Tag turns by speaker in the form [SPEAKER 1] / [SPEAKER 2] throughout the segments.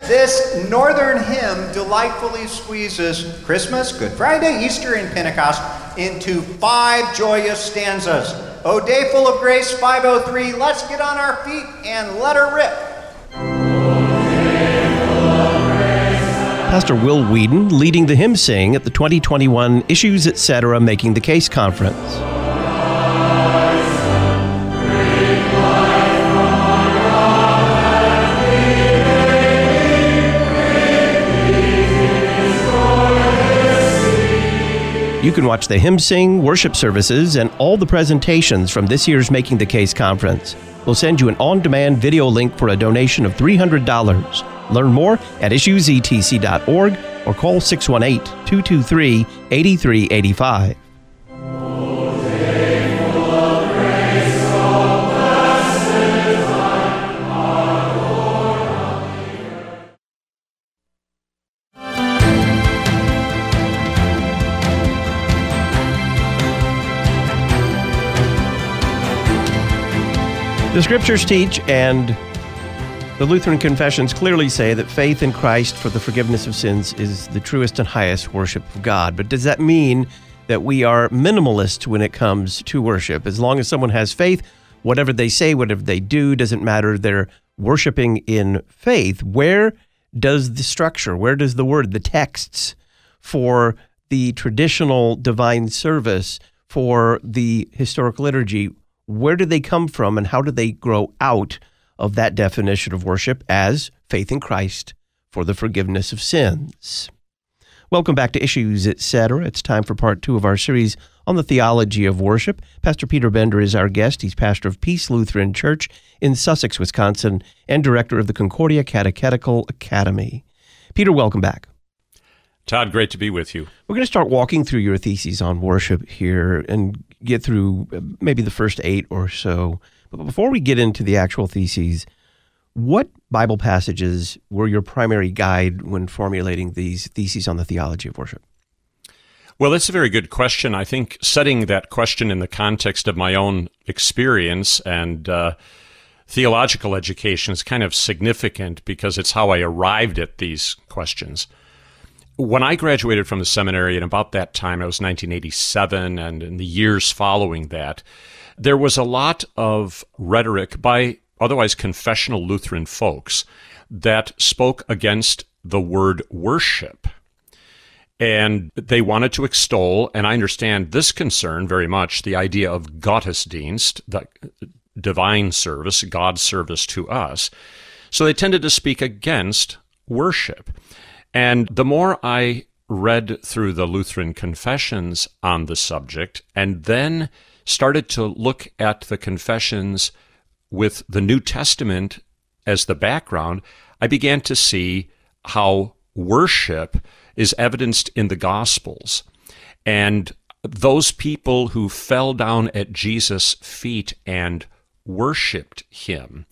[SPEAKER 1] This northern hymn delightfully squeezes Christmas, Good Friday, Easter, and Pentecost into 5 joyous stanzas. O day full of grace, 503, let's get on our feet and let her rip.
[SPEAKER 2] Pastor Will Whedon leading the hymn sing at the 2021 Issues Etc. Making the Case Conference. You can watch the hymn sing, worship services, and all the presentations from this year's Making the Case Conference. We'll send you an on-demand video link for a donation of $300. Learn more at issuesetc.org or call 618-223-8385. The Scriptures teach, and the Lutheran confessions clearly say, that faith in Christ for the forgiveness of sins is the truest and highest worship of God. But does that mean that we are minimalist when it comes to worship? As long as someone has faith, whatever they say, whatever they do, doesn't matter. They're worshiping in faith. Where does the structure, where does the word, the texts for the traditional divine service, for the historical liturgy, where do they come from, and how do they grow out of that definition of worship as faith in Christ for the forgiveness of sins? Welcome back to Issues Etc. It's time for part 2 of our series on the theology of worship. Pastor Peter Bender is our guest. He's pastor of Peace Lutheran Church in Sussex, Wisconsin, and director of the Concordia Catechetical Academy. Peter, welcome back.
[SPEAKER 3] Todd, great to be with you.
[SPEAKER 2] We're going to start walking through your theses on worship here and get through maybe the first 8 or so. But before we get into the actual theses, what Bible passages were your primary guide when formulating these theses on the theology of worship?
[SPEAKER 3] Well, that's a very good question. I think setting that question in the context of my own experience and theological education is kind of significant because it's how I arrived at these questions. When I graduated from the seminary, and about that time, it was 1987, and in the years following that, there was a lot of rhetoric by otherwise confessional Lutheran folks that spoke against the word worship. And they wanted to extol, and I understand this concern very much, the idea of Gottesdienst, the divine service, God's service to us. So they tended to speak against worship. And the more I read through the Lutheran confessions on the subject, and then started to look at the confessions with the New Testament as the background, I began to see how worship is evidenced in the Gospels. And those people who fell down at Jesus' feet and worshiped him,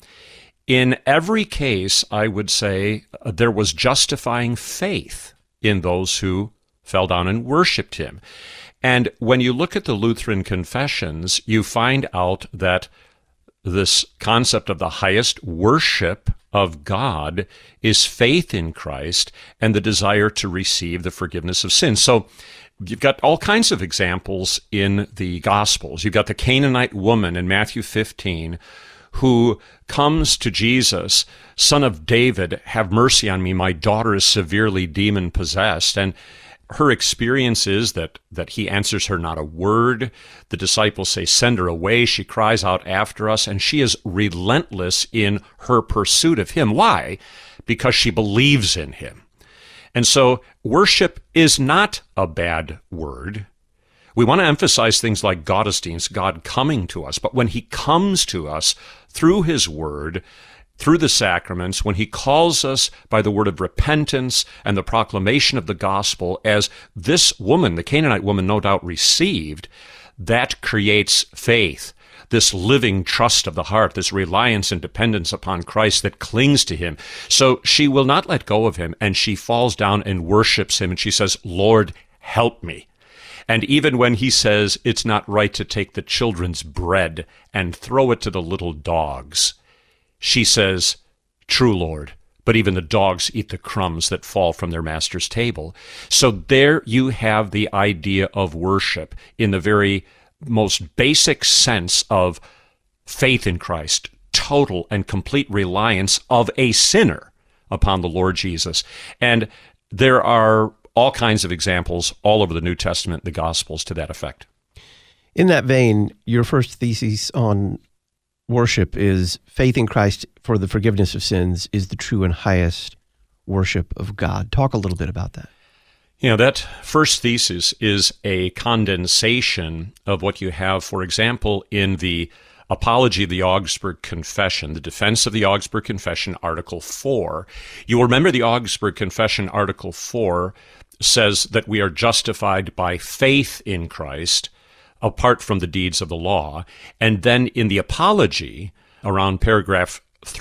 [SPEAKER 3] in every case, I would say there was justifying faith in those who fell down and worshiped him. And when you look at the Lutheran confessions, you find out that this concept of the highest worship of God is faith in Christ and the desire to receive the forgiveness of sins. So you've got all kinds of examples in the Gospels. You've got the Canaanite woman in Matthew 15, who comes to Jesus, Son of David, have mercy on me, my daughter is severely demon-possessed. And her experience is that he answers her not a word. The disciples say, send her away. She cries out after us, and she is relentless in her pursuit of him. Why? Because she believes in him. And so worship is not a bad word. We want to emphasize things like Gottesdienst, God coming to us. But when he comes to us through his word, through the sacraments, when he calls us by the word of repentance and the proclamation of the gospel, as this woman, the Canaanite woman, no doubt received, that creates faith, this living trust of the heart, this reliance and dependence upon Christ that clings to him. So she will not let go of him, and she falls down and worships him, and she says, Lord, help me. And even when he says it's not right to take the children's bread and throw it to the little dogs, she says, true, Lord, but even the dogs eat the crumbs that fall from their master's table. So there you have the idea of worship in the very most basic sense of faith in Christ, total and complete reliance of a sinner upon the Lord Jesus. And there are all kinds of examples all over the New Testament, the Gospels, to that effect.
[SPEAKER 2] In that vein, your first thesis on worship is faith in Christ for the forgiveness of sins is the true and highest worship of God. Talk a little bit about that.
[SPEAKER 3] You know, that first thesis is a condensation of what you have, for example, in the Apology of the Augsburg Confession, the defense of the Augsburg Confession, Article 4. You will remember the Augsburg Confession, Article 4, says that we are justified by faith in Christ, apart from the deeds of the law. And then in the Apology, around paragraph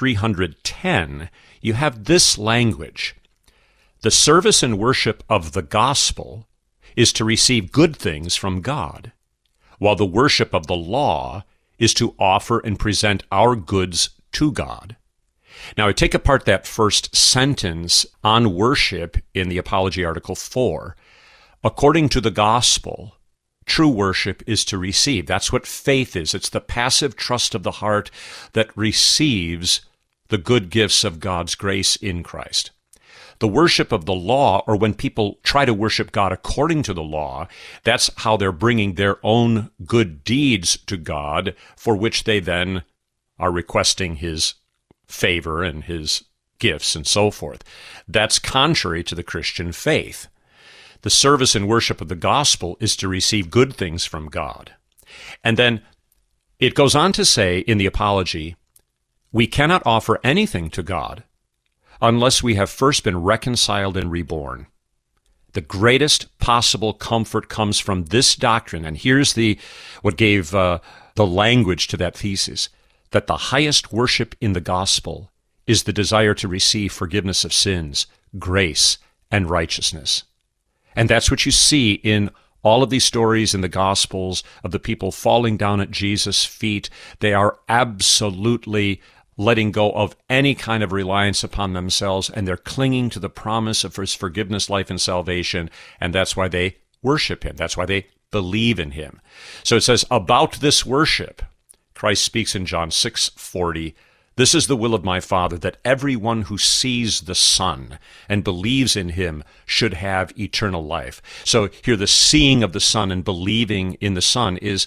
[SPEAKER 3] 310, you have this language: the service and worship of the gospel is to receive good things from God, while the worship of the law is to offer and present our goods to God. Now, I take apart that first sentence on worship in the Apology, Article 4. According to the gospel, true worship is to receive. That's what faith is. It's the passive trust of the heart that receives the good gifts of God's grace in Christ. The worship of the law, or when people try to worship God according to the law, that's how they're bringing their own good deeds to God, for which they then are requesting His favor and His gifts and so forth. That's contrary to the Christian faith. The service and worship of the gospel is to receive good things from God. And then it goes on to say in the Apology, we cannot offer anything to God unless we have first been reconciled and reborn. The greatest possible comfort comes from this doctrine, and here's what gave the language to that thesis, that the highest worship in the gospel is the desire to receive forgiveness of sins, grace, and righteousness. And that's what you see in all of these stories in the Gospels of the people falling down at Jesus' feet. They are absolutely letting go of any kind of reliance upon themselves, and they're clinging to the promise of His forgiveness, life, and salvation, and that's why they worship Him. That's why they believe in Him. So it says, about this worship, Christ speaks in John 6:40, this is the will of my Father, that everyone who sees the Son and believes in Him should have eternal life. So here the seeing of the Son and believing in the Son is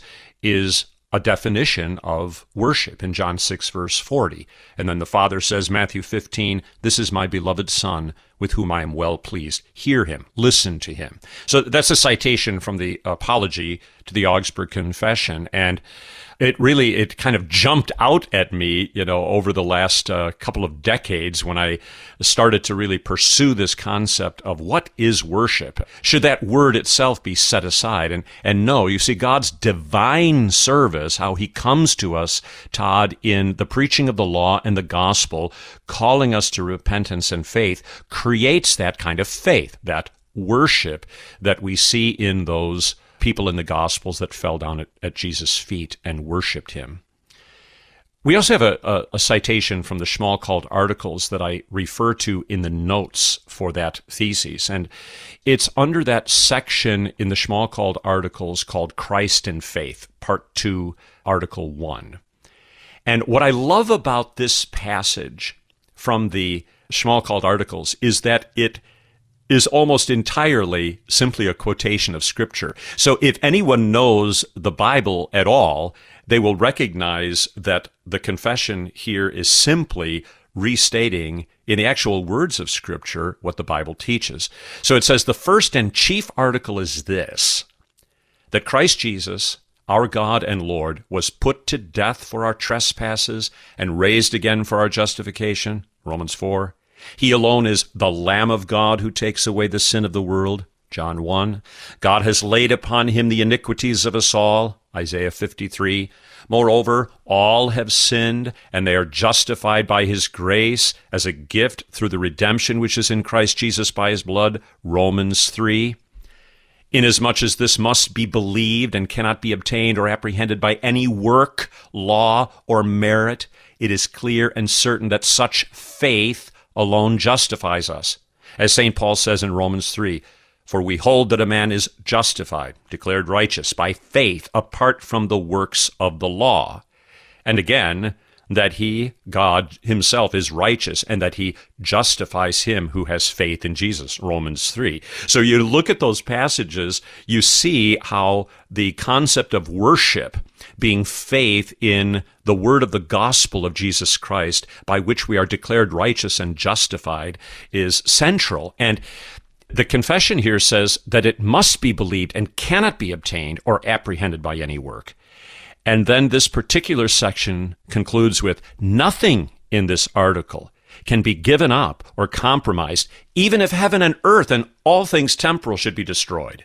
[SPEAKER 3] a definition of worship in John 6, verse 40. And then the Father says, Matthew 15, this is my beloved Son, with whom I am well pleased. Hear Him, listen to Him. So that's a citation from the Apology to the Augsburg Confession, and it kind of jumped out at me, over the last couple of decades when I started to really pursue this concept of what is worship. Should that word itself be set aside? And no, you see, God's divine service, how He comes to us, Todd, in the preaching of the law and the gospel, calling us to repentance and faith, creates that kind of faith, that worship that we see in those people in the Gospels that fell down at Jesus' feet and worshiped Him. We also have a citation from the Schmalkald Articles that I refer to in the notes for that thesis, and it's under that section in the Schmalkald Articles called Christ and Faith, Part 2, Article 1. And what I love about this passage from the Schmalkald Articles is that it is almost entirely simply a quotation of Scripture. So if anyone knows the Bible at all, they will recognize that the confession here is simply restating in the actual words of Scripture what the Bible teaches. So it says, the first and chief article is this, that Christ Jesus, our God and Lord, was put to death for our trespasses and raised again for our justification, Romans 4. He alone is the Lamb of God who takes away the sin of the world, John 1. God has laid upon Him the iniquities of us all, Isaiah 53. Moreover, all have sinned, and they are justified by His grace as a gift through the redemption which is in Christ Jesus by His blood, Romans 3. Inasmuch as this must be believed and cannot be obtained or apprehended by any work, law, or merit, it is clear and certain that such faith alone justifies us. As St. Paul says in Romans 3, "For we hold that a man is justified, declared righteous, by faith, apart from the works of the law." And again, that he, God himself, is righteous and that he justifies him who has faith in Jesus, Romans 3. So you look at those passages, you see how the concept of worship, being faith in the word of the gospel of Jesus Christ, by which we are declared righteous and justified, is central. And the confession here says that it must be believed and cannot be obtained or apprehended by any work. And then this particular section concludes with, nothing in this article can be given up or compromised, even if heaven and earth and all things temporal should be destroyed.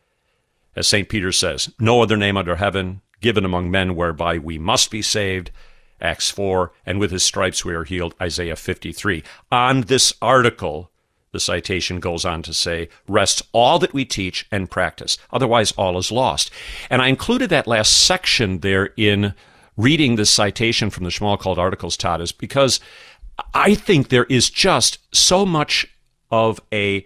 [SPEAKER 3] As St. Peter says, no other name under heaven given among men whereby we must be saved, Acts 4, and with his stripes we are healed, Isaiah 53. On this article, the citation goes on to say, rests all that we teach and practice. Otherwise, all is lost. And I included that last section there in reading this citation from the Schmalkald Articles, Todd, is because I think there is just so much of a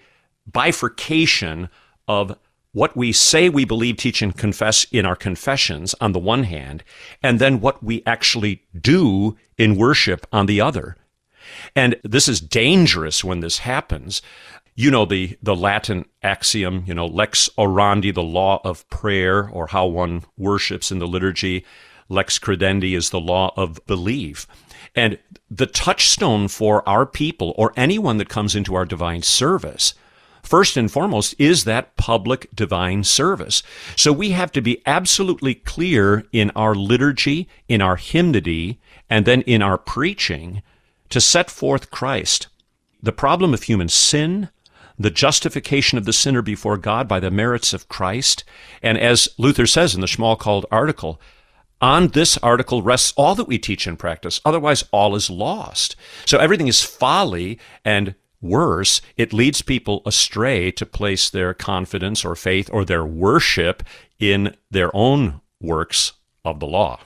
[SPEAKER 3] bifurcation of what we say we believe, teach, and confess in our confessions on the one hand, and then what we actually do in worship on the other. And this is dangerous when this happens. You know the Latin axiom, lex orandi, the law of prayer, or how one worships in the liturgy. Lex credendi is the law of belief. And the touchstone for our people, or anyone that comes into our divine service, first and foremost, is that public divine service. So we have to be absolutely clear in our liturgy, in our hymnody, and then in our preaching to set forth Christ, the problem of human sin, the justification of the sinner before God by the merits of Christ. And as Luther says in the Schmalkald article, on this article rests all that we teach and practice. Otherwise, all is lost. So everything is folly, and worse, it leads people astray to place their confidence or faith or their worship in their own works of the law.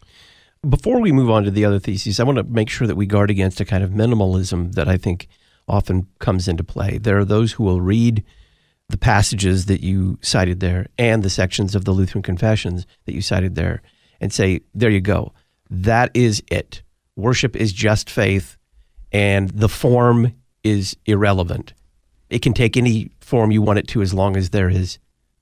[SPEAKER 2] Before we move on to the other theses, I want to make sure that we guard against a kind of minimalism that I think often comes into play. There are those who will read the passages that you cited there and the sections of the Lutheran Confessions that you cited there and say, there you go. That is it. Worship is just faith, and the form is irrelevant. It can take any form you want it to as long as there is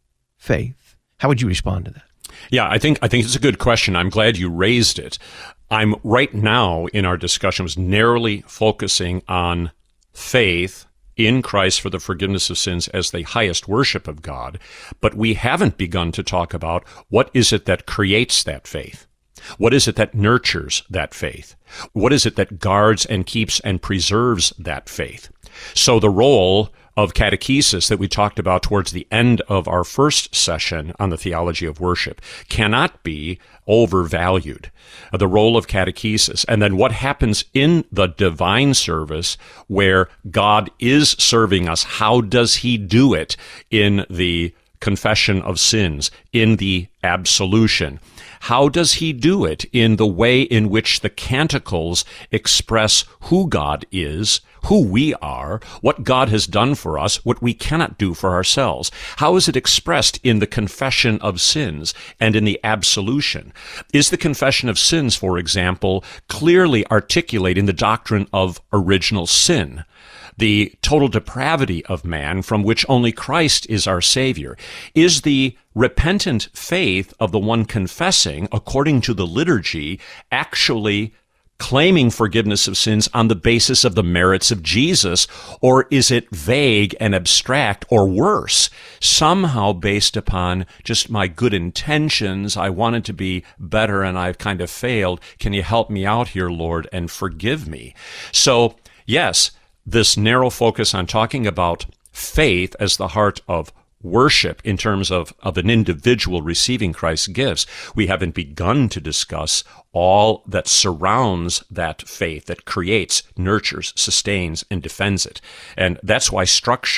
[SPEAKER 2] faith. How would you respond to that?
[SPEAKER 3] Yeah, I think it's a good question. I'm glad you raised it. I'm right now in our discussions narrowly focusing on faith in Christ for the forgiveness of sins as the highest worship of God, but we haven't begun to talk about what is it that creates that faith. What is it that nurtures that faith? What is it that guards and keeps and preserves that faith? So the role of catechesis that we talked about towards the end of our first session on the theology of worship cannot be overvalued. The role of catechesis, and then what happens in the divine service where God is serving us. How does he do it in the confession of sins, in the absolution? How does he do it in the way in which the canticles express who God is, who we are, what God has done for us, what we cannot do for ourselves? How is it expressed in the confession of sins and in the absolution? Is the confession of sins, for example, clearly articulating the doctrine of original sin, the total depravity of man from which only Christ is our Savior? Is the repentant faith of the one confessing, according to the liturgy, actually claiming forgiveness of sins on the basis of the merits of Jesus, or is it vague and abstract, or worse, somehow based upon just my good intentions? I wanted to be better and I've kind of failed. Can you help me out here, Lord, and forgive me? So, yes, this narrow focus on talking about faith as the heart of worship in terms of an individual receiving Christ's gifts, we haven't begun to discuss all that surrounds that faith, that creates, nurtures, sustains, and defends it. And that's why structure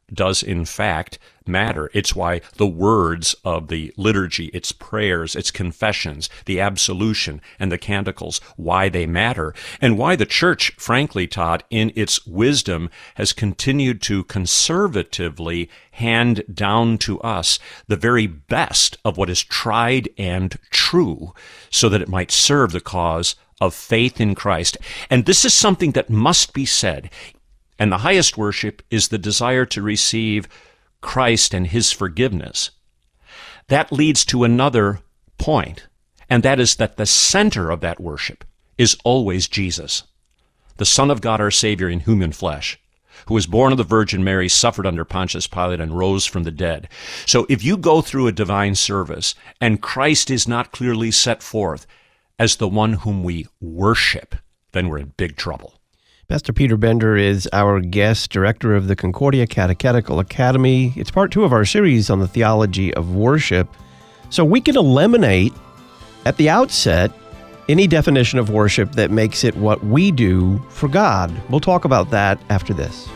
[SPEAKER 3] does in fact matter. It's why the words of the liturgy, its prayers, its confessions, the absolution, and the canticles, why they matter, and why the Church, frankly, Todd, in its wisdom, has continued to conservatively hand down to us the very best of what is tried and true, so that it might serve the cause of faith in Christ. And this is something that must be said. And the highest worship is the desire to receive Christ and His forgiveness. That leads to another point, and that is that the center of that worship is always Jesus, the Son of God, our Savior in human flesh, who was born of the Virgin Mary, suffered under Pontius Pilate, and rose from the dead. So if you go through a divine service and Christ is not clearly set forth as the one whom we worship, then we're in big trouble.
[SPEAKER 2] Pastor Peter Bender is our guest, director of the Concordia Catechetical Academy. It's part 2 of our series on the theology of worship. So we can eliminate, at the outset, any definition of worship that makes it what we do for God. We'll talk about that after this.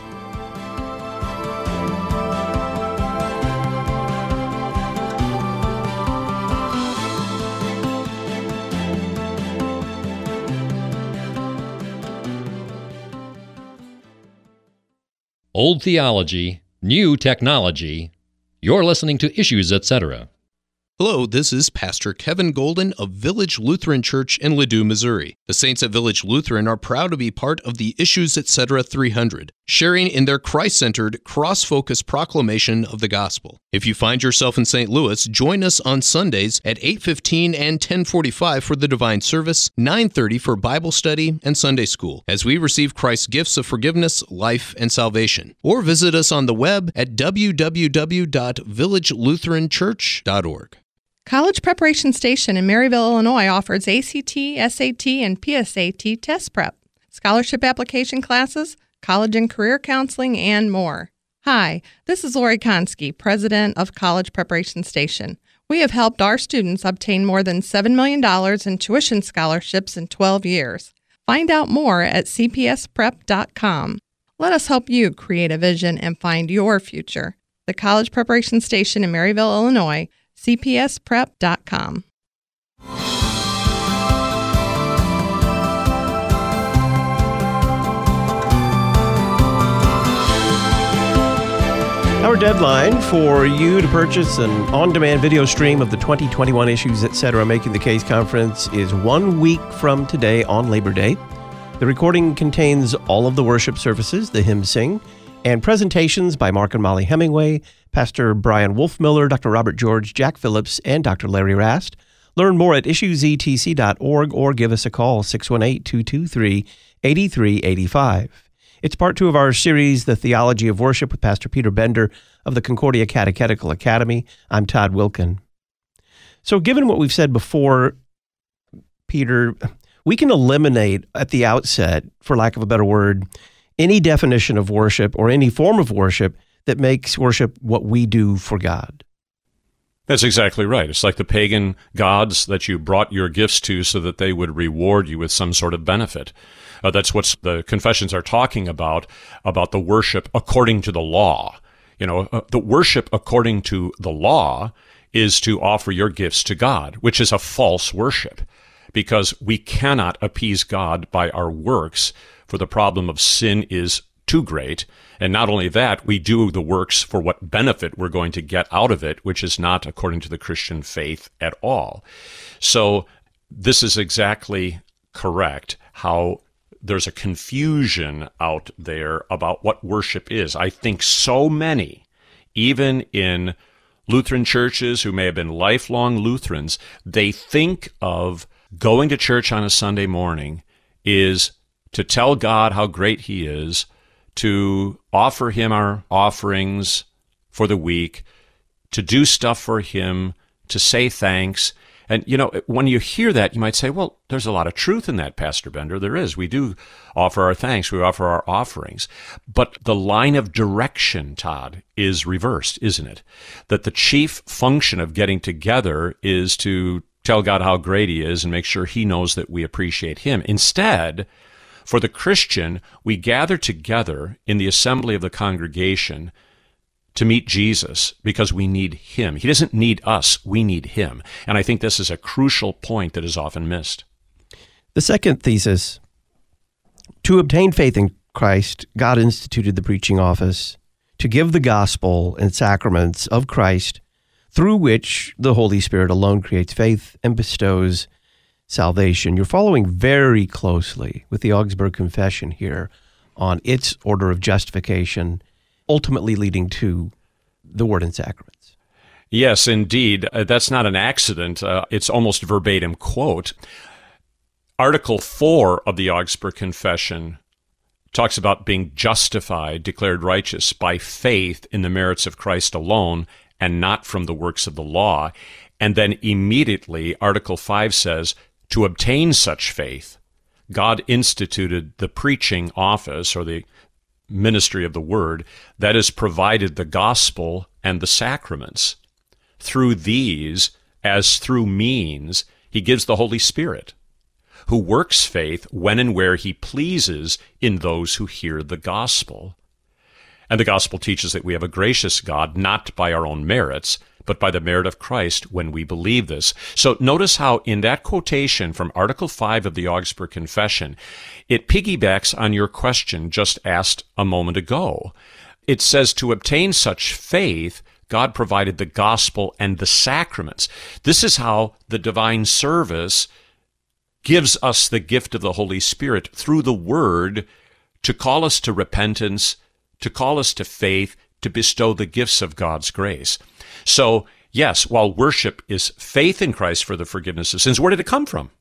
[SPEAKER 4] Old theology, new technology. You're listening to Issues, Etc.
[SPEAKER 5] Hello, this is Pastor Kevin Golden of Village Lutheran Church in Ladue, Missouri. The Saints at Village Lutheran are proud to be part of the Issues, Etc. 300, sharing in their Christ-centered, cross-focused proclamation of the gospel. If you find yourself in St. Louis, join us on Sundays at 8:15 and 10:45 for the Divine Service, 9:30 for Bible study and Sunday school, as we receive Christ's gifts of forgiveness, life, and salvation. Or visit us on the web at www.villagelutheranchurch.org.
[SPEAKER 6] College Preparation Station in Maryville, Illinois offers ACT, SAT, and PSAT test prep, scholarship application classes, college and career counseling, and more. Hi, this is Lori Konski, president of College Preparation Station. We have helped our students obtain more than $7 million in tuition scholarships in 12 years. Find out more at cpsprep.com. Let us help you create a vision and find your future. The College Preparation Station in Maryville, Illinois, cpsprep.com.
[SPEAKER 2] Our deadline for you to purchase an on-demand video stream of the 2021 Issues, Etc. Making the Case Conference is 1 week from today on Labor Day. The recording contains all of the worship services, the hymn sing, and presentations by Mark and Molly Hemingway, Pastor Brian Wolfmiller, Dr. Robert George, Jack Phillips, and Dr. Larry Rast. Learn more at issuesetc.org or give us a call, 618-223-8385. It's part 2 of our series, The Theology of Worship, with Pastor Peter Bender of the Concordia Catechetical Academy. I'm Todd Wilkin. So given what we've said before, Peter, we can eliminate at the outset, for lack of a better word, any definition of worship or any form of worship that makes worship what we do for God.
[SPEAKER 3] That's exactly right. It's like the pagan gods that you brought your gifts to so that they would reward you with some sort of benefit. That's what the confessions are talking about the worship according to the law. The worship according to the law is to offer your gifts to God, which is a false worship, because we cannot appease God by our works, for the problem of sin is too great. And not only that, we do the works for what benefit we're going to get out of it, which is not according to the Christian faith at all. So this is exactly correct, how there's a confusion out there about what worship is. I think so many, even in Lutheran churches who may have been lifelong Lutherans, they think of going to church on a Sunday morning is to tell God how great He is, to offer Him our offerings for the week, to do stuff for Him, to say thanks. And, when you hear that, you might say, well, there's a lot of truth in that, Pastor Bender. There is. We do offer our thanks. We offer our offerings. But the line of direction, Todd, is reversed, isn't it? That the chief function of getting together is to tell God how great He is and make sure He knows that we appreciate Him. Instead, for the Christian, we gather together in the assembly of the congregation to meet Jesus because we need him. He doesn't need us, we need him. And I think this is a crucial point that is often missed.
[SPEAKER 2] The second thesis, to obtain faith in Christ, God instituted the preaching office to give the gospel and sacraments of Christ, through which the Holy Spirit alone creates faith and bestows salvation. You're following very closely with the Augsburg Confession here on its order of justification, ultimately leading to the word and sacraments.
[SPEAKER 3] Yes, indeed. That's not an accident. It's almost verbatim quote. Article 4 of the Augsburg Confession talks about being justified, declared righteous by faith in the merits of Christ alone and not from the works of the law. And then immediately, Article 5 says, to obtain such faith, God instituted the preaching office or the ministry of the word that has provided the gospel and the sacraments. Through these, as through means, he gives the Holy Spirit, who works faith when and where he pleases in those who hear the gospel. And the gospel teaches that we have a gracious God, not by our own merits, but by the merit of Christ when we believe this. So notice how in that quotation from Article 5 of the Augsburg Confession, it piggybacks on your question just asked a moment ago. It says to obtain such faith, God provided the gospel and the sacraments. This is how the divine service gives us the gift of the Holy Spirit through the Word to call us to repentance, to call us to faith, to bestow the gifts of God's grace. So, yes, while worship is faith in Christ for the forgiveness of sins, where did it come from?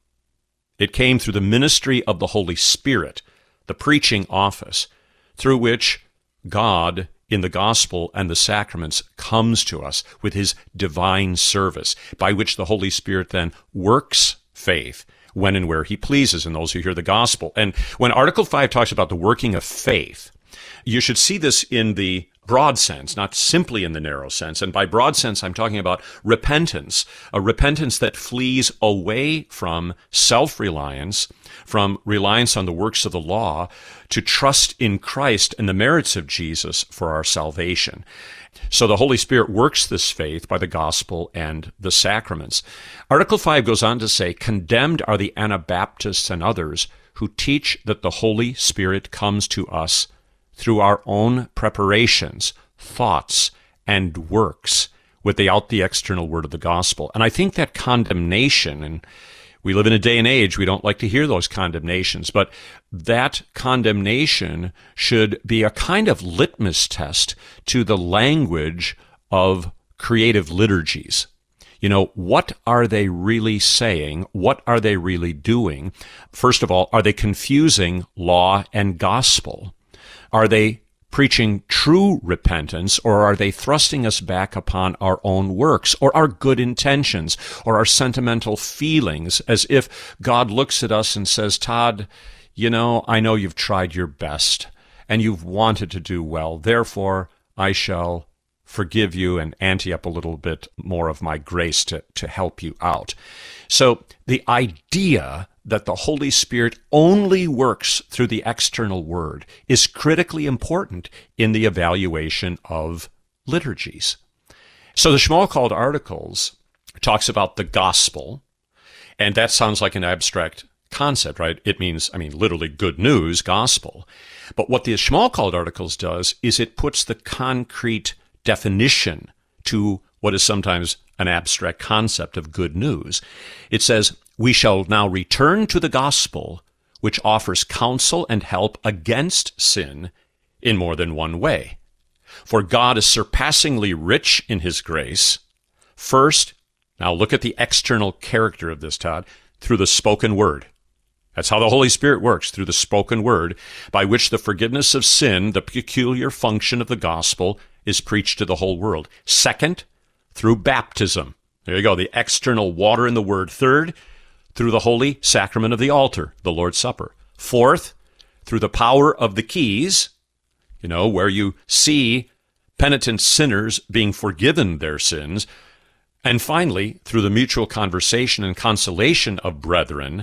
[SPEAKER 3] It came through the ministry of the Holy Spirit, the preaching office, through which God, in the gospel and the sacraments, comes to us with his divine service, by which the Holy Spirit then works faith when and where he pleases in those who hear the gospel. And when Article 5 talks about the working of faith, you should see this in the broad sense, not simply in the narrow sense. And by broad sense, I'm talking about repentance, a repentance that flees away from self-reliance, from reliance on the works of the law, to trust in Christ and the merits of Jesus for our salvation. So the Holy Spirit works this faith by the gospel and the sacraments. Article 5 goes on to say, condemned are the Anabaptists and others who teach that the Holy Spirit comes to us through our own preparations, thoughts, and works without the external word of the gospel. And I think that condemnation, and we live in a day and age, we don't like to hear those condemnations, but that condemnation should be a kind of litmus test to the language of creative liturgies. You know, what are they really saying? What are they really doing? First of all, are they confusing law and gospel? Are they preaching true repentance, or are they thrusting us back upon our own works, or our good intentions, or our sentimental feelings, as if God looks at us and says, Todd, you know, I know you've tried your best, and you've wanted to do well, therefore I shall forgive you and ante up a little bit more of my grace to help you out. So the idea that the Holy Spirit only works through the external word is critically important in the evaluation of liturgies. So the Schmalkald Articles talks about the gospel, and that sounds like an abstract concept, right? It means, literally good news, gospel. But what the Schmalkald Articles does is it puts the concrete definition to what is sometimes an abstract concept of good news. It says, we shall now return to the gospel, which offers counsel and help against sin in more than one way. For God is surpassingly rich in his grace. First, now look at the external character of this, Todd, through the spoken word. That's how the Holy Spirit works, through the spoken word, by which the forgiveness of sin, the peculiar function of the gospel, is preached to the whole world. Second, through baptism. There you go, the external water in the word. Third, through the holy sacrament of the altar, the Lord's Supper. Fourth, through the power of the keys, where you see penitent sinners being forgiven their sins. And finally, through the mutual conversation and consolation of brethren,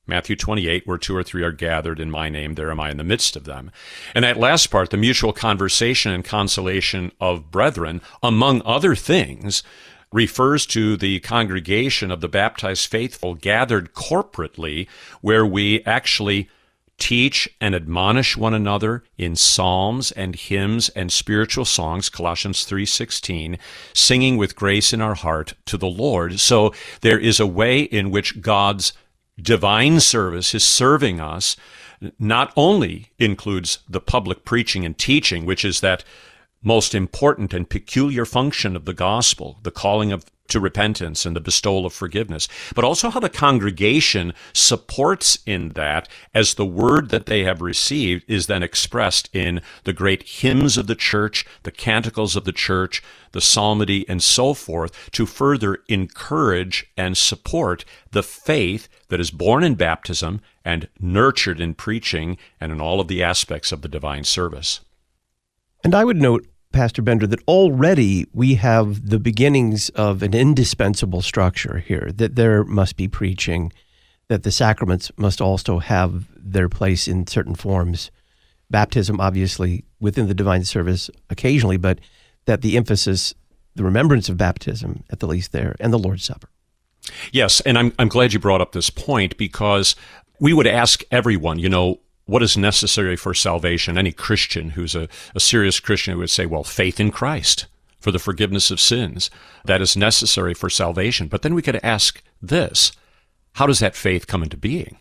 [SPEAKER 3] Matthew 28, where 2 or 3 are gathered in my name, there am I in the midst of them. And that last part, the mutual conversation and consolation of brethren, among other things, refers to the congregation of the baptized faithful gathered corporately, where we actually teach and admonish one another in psalms and hymns and spiritual songs, Colossians 3:16, singing with grace in our heart to the Lord. So there is a way in which God's divine service is serving us, not only includes the public preaching and teaching, which is that most important and peculiar function of the gospel, the calling to repentance and the bestowal of forgiveness, but also how the congregation supports in that as the word that they have received is then expressed in the great hymns of the church, the canticles of the church, the psalmody, and so forth, to further encourage and support the faith that is born in baptism and nurtured in preaching and in all of the aspects of the divine service.
[SPEAKER 2] And I would note, Pastor Bender, that already we have the beginnings of an indispensable structure here, that there must be preaching, that the sacraments must also have their place in certain forms. Baptism, obviously, within the divine service occasionally, but that the emphasis, the remembrance of baptism, at the least there, and the Lord's Supper.
[SPEAKER 3] Yes, and I'm glad you brought up this point, because we would ask everyone, what is necessary for salvation? Any Christian who's a serious Christian would say, well, faith in Christ for the forgiveness of sins. That is necessary for salvation. But then we could ask this: how does that faith come into being?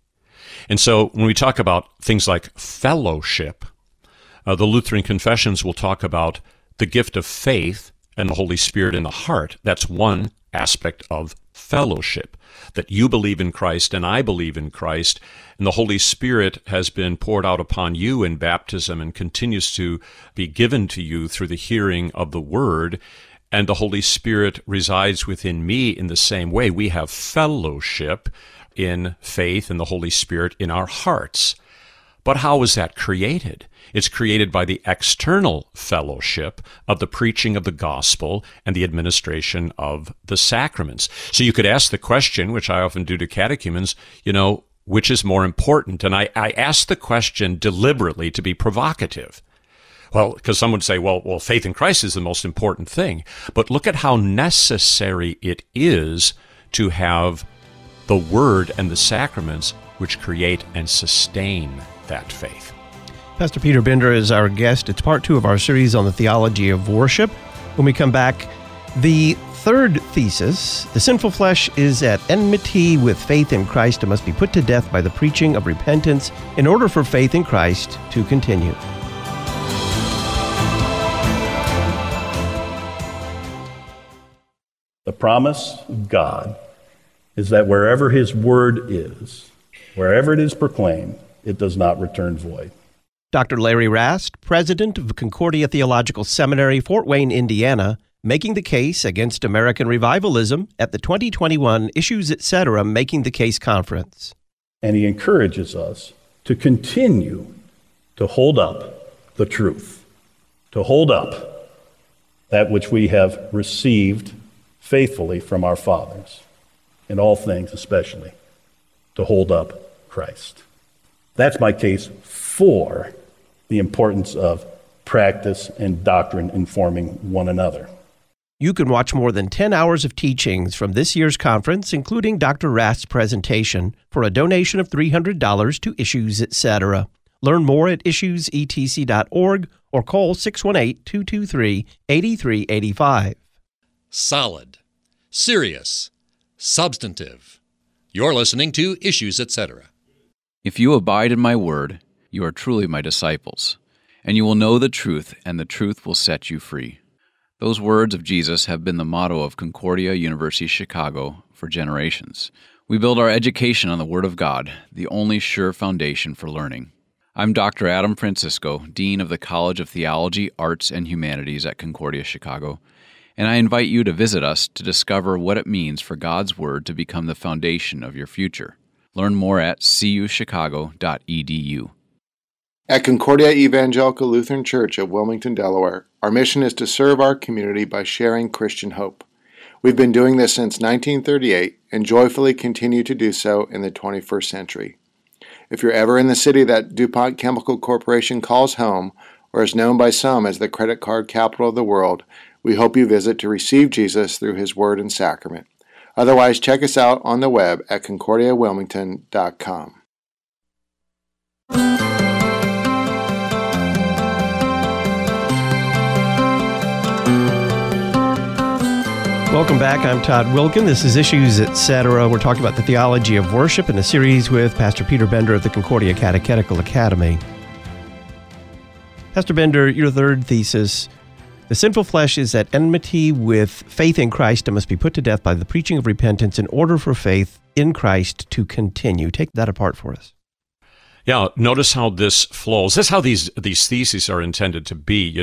[SPEAKER 3] And so when we talk about things like fellowship, the Lutheran confessions will talk about the gift of faith and the Holy Spirit in the heart. That's one aspect of fellowship, that you believe in Christ and I believe in Christ, and the Holy Spirit has been poured out upon you in baptism and continues to be given to you through the hearing of the Word, and the Holy Spirit resides within me in the same way. We have fellowship in faith and the Holy Spirit in our hearts. But how is that created? It's created by the external fellowship of the preaching of the gospel and the administration of the sacraments. So you could ask the question, which I often do to catechumens, which is more important? And I ask the question deliberately to be provocative. Well, because some would say, well, faith in Christ is the most important thing. But look at how necessary it is to have the Word and the sacraments which create and sustain that faith.
[SPEAKER 2] Pastor Peter Bender is our guest. It's part 2 of our series on the theology of worship. When we come back, the third thesis, the sinful flesh is at enmity with faith in Christ and must be put to death by the preaching of repentance in order for faith in Christ to continue.
[SPEAKER 7] The promise of God is that wherever His word is, wherever it is proclaimed, it does not return void.
[SPEAKER 2] Dr. Larry Rast, president of Concordia Theological Seminary, Fort Wayne, Indiana, making the case against American revivalism at the 2021 Issues Etc. Making the Case Conference.
[SPEAKER 7] And he encourages us to continue to hold up the truth, to hold up that which we have received faithfully from our fathers, in all things especially, to hold up Christ. That's my case for the importance of practice and doctrine informing one another.
[SPEAKER 2] You can watch more than 10 hours of teachings from this year's conference, including Dr. Rast's presentation, for a donation of $300 to Issues Etc. Learn more at issuesetc.org or call 618-223-8385.
[SPEAKER 4] Solid, serious, substantive. You're listening to Issues Etc.
[SPEAKER 8] If you abide in my word, you are truly my disciples, and you will know the truth, and the truth will set you free. Those words of Jesus have been the motto of Concordia University Chicago for generations. We build our education on the Word of God, the only sure foundation for learning. I'm Dr. Adam Francisco, Dean of the College of Theology, Arts, and Humanities at Concordia Chicago, and I invite you to visit us to discover what it means for God's Word to become the foundation of your future. Learn more at cuchicago.edu.
[SPEAKER 9] At Concordia Evangelical Lutheran Church of Wilmington, Delaware, our mission is to serve our community by sharing Christian hope. We've been doing this since 1938, and joyfully continue to do so in the 21st century. If you're ever in the city that DuPont Chemical Corporation calls home, or is known by some as the credit card capital of the world, we hope you visit to receive Jesus through His Word and Sacrament. Otherwise, check us out on the web at concordiawilmington.com.
[SPEAKER 2] Welcome back. I'm Todd Wilkin. This is Issues, Etc. We're talking about the theology of worship in a series with Pastor Peter Bender of the Concordia Catechetical Academy. Pastor Bender, your third thesis, the sinful flesh is at enmity with faith in Christ and must be put to death by the preaching of repentance in order for faith in Christ to continue. Take that apart for us.
[SPEAKER 3] Yeah, notice how this flows. This is how these theses are intended to be,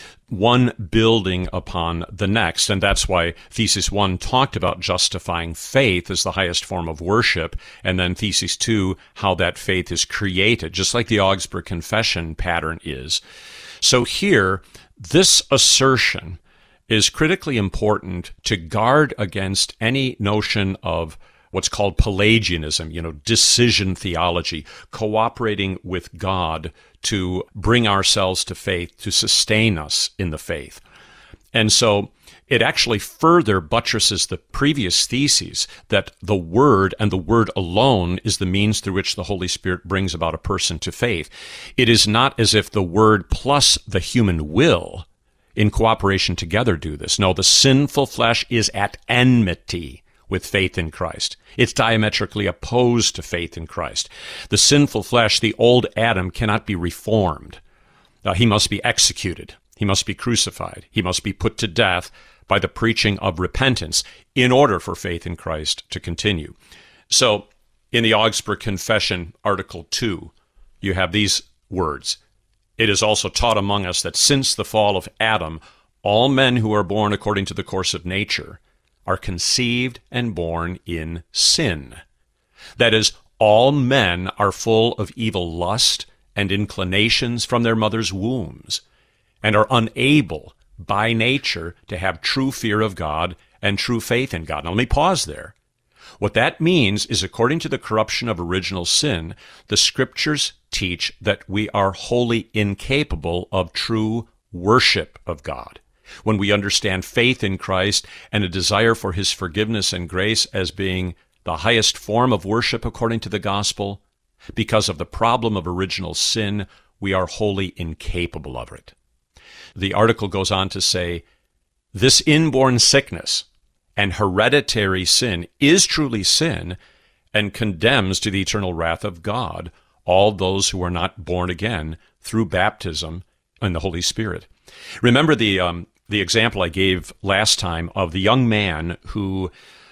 [SPEAKER 3] one building upon the next. And that's why Thesis 1 talked about justifying faith as the highest form of worship, and then Thesis 2, how that faith is created, just like the Augsburg Confession pattern is. So here, this assertion is critically important to guard against any notion of what's called Pelagianism, decision theology, cooperating with God to bring ourselves to faith, to sustain us in the faith. And so it actually further buttresses the previous theses that the Word and the Word alone is the means through which the Holy Spirit brings about a person to faith. It is not as if the Word plus the human will in cooperation together do this. No, the sinful flesh is at enmity with faith in Christ. It's diametrically opposed to faith in Christ. The sinful flesh, the old Adam, cannot be reformed. He must be executed. He must be crucified. He must be put to death by the preaching of repentance in order for faith in Christ to continue. So, in the Augsburg Confession, Article 2, you have these words. It is also taught among us that since the fall of Adam, all men who are born according to the course of nature are conceived and born in sin. That is, all men are full of evil lust and inclinations from their mother's wombs, and are unable by nature to have true fear of God and true faith in God. Now let me pause there. What that means is, according to the corruption of original sin, the Scriptures teach that we are wholly incapable of true worship of God. When we understand faith in Christ and a desire for His forgiveness and grace as being the highest form of worship according to the gospel, because of the problem of original sin, we are wholly incapable of it. The article goes on to say, this inborn sickness and hereditary sin is truly sin and condemns to the eternal wrath of God all those who are not born again through baptism and the Holy Spirit. Remember the example I gave last time of the young man who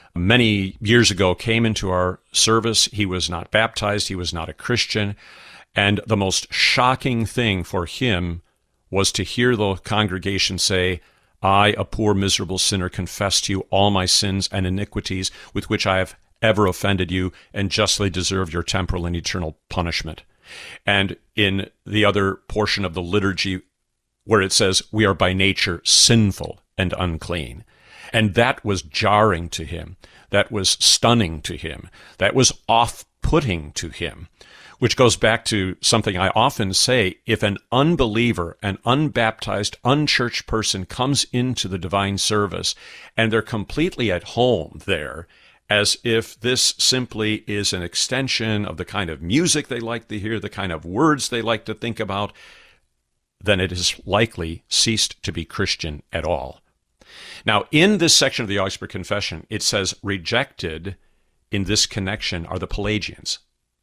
[SPEAKER 3] many years ago came into our service. He was not baptized. He was not a Christian. And the most shocking thing for him was to hear the congregation say, I, a poor, miserable sinner, confess to you all my sins and iniquities with which I have ever offended you and justly deserve your temporal and eternal punishment. And in the other portion of the liturgy where it says, we are by nature sinful and unclean. And that was jarring to him. That was stunning to him. That was off-putting to him, which goes back to something I often say. If an unbeliever, an unbaptized, unchurched person comes into the divine service and they're completely at home there, as if this simply is an extension of the kind of music they like to hear, the kind of words they like to think about, then it has likely ceased to be Christian at all. Now, in this section of the Augsburg Confession, it says, rejected in this connection are the Pelagians,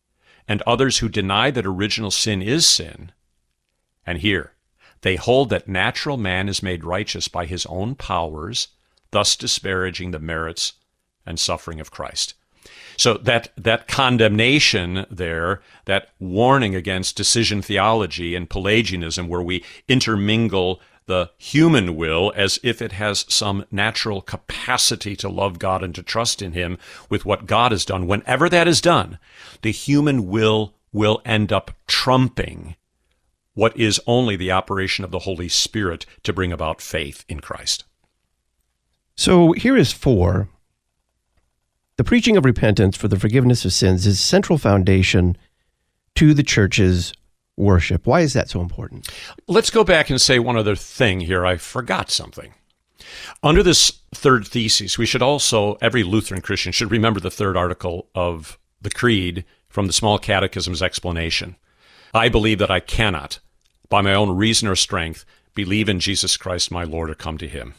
[SPEAKER 3] and others who deny that original sin is sin. And here, they hold that natural man is made righteous by his own powers, thus disparaging the merits and suffering of Christ. So that condemnation there, that warning against decision theology and Pelagianism, where we intermingle the human will as if it has some natural capacity to love God and to trust in Him with what God has done. Whenever that is done, the human will end up trumping what is only the operation of the Holy Spirit to bring about faith in Christ.
[SPEAKER 2] So here is 4. The preaching of repentance for the forgiveness of sins is a central foundation to the church's worship. Why is that so important?
[SPEAKER 3] Let's go back and say one other thing here. I forgot something. Under this third thesis, we should also, every Lutheran Christian should remember the third article of the Creed from the Small Catechism's explanation. I believe that I cannot, by my own reason or strength, believe in Jesus Christ my Lord or come to him.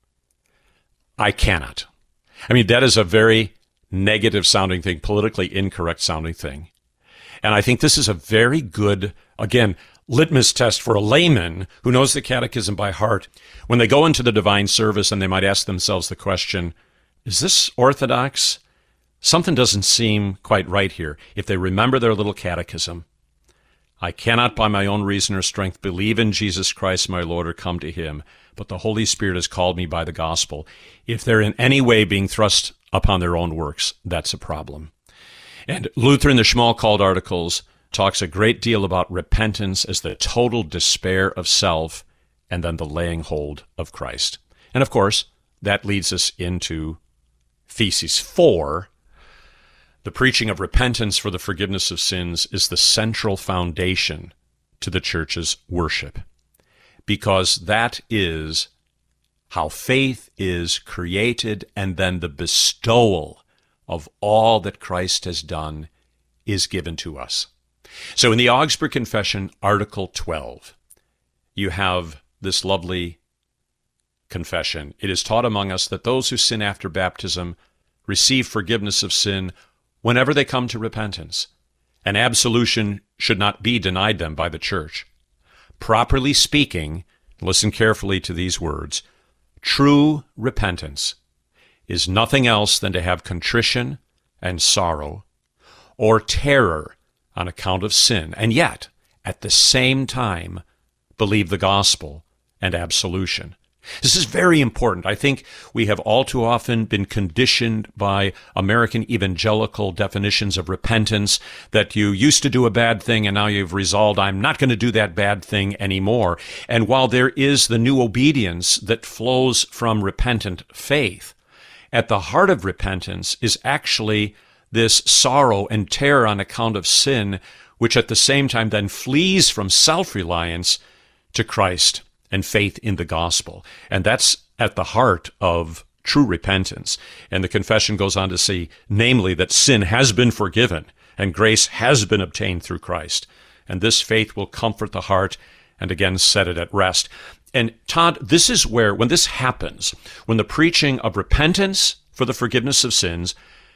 [SPEAKER 3] I cannot. I mean, that is a very negative sounding thing, politically incorrect sounding thing. And I think this is a very good, again, litmus test for a layman who knows the catechism by heart. When they go into the divine service and they might ask themselves the question, is this orthodox? Something doesn't seem quite right here. If they remember their little catechism, I cannot by my own reason or strength believe in Jesus Christ my Lord or come to him, but the Holy Spirit has called me by the gospel. If they're in any way being thrust upon their own works, that's a problem. And Luther in the Schmalkald articles talks a great deal about repentance as the total despair of self and then the laying hold of Christ. And of course, that leads us into Thesis 4. The preaching of repentance for the forgiveness of sins is the central foundation to the church's worship, because that is how faith is created, and then the bestowal of all that Christ has done is given to us. So in the Augsburg Confession, Article 12, you have this lovely confession. It is taught among us that those who sin after baptism receive forgiveness of sin whenever they come to repentance, and absolution should not be denied them by the church. Properly speaking, listen carefully to these words, true repentance is nothing else than to have contrition and sorrow or terror on account of sin, and yet, at the same time, believe the gospel and absolution. This is very important. I think we have all too often been conditioned by American evangelical definitions of repentance that you used to do a bad thing and now you've resolved, I'm not going to do that bad thing anymore. And while there is the new obedience that flows from repentant faith, at the heart of repentance is actually this sorrow and terror on account of sin, which at the same time then flees from self-reliance to Christ and faith in the gospel. And that's at the heart of true repentance. And the confession goes on to say, namely, that sin has been forgiven and grace has been obtained through Christ. And this faith will comfort the heart and again set it at rest. And Todd, this is where, when this happens, when the preaching of repentance for the forgiveness of sins,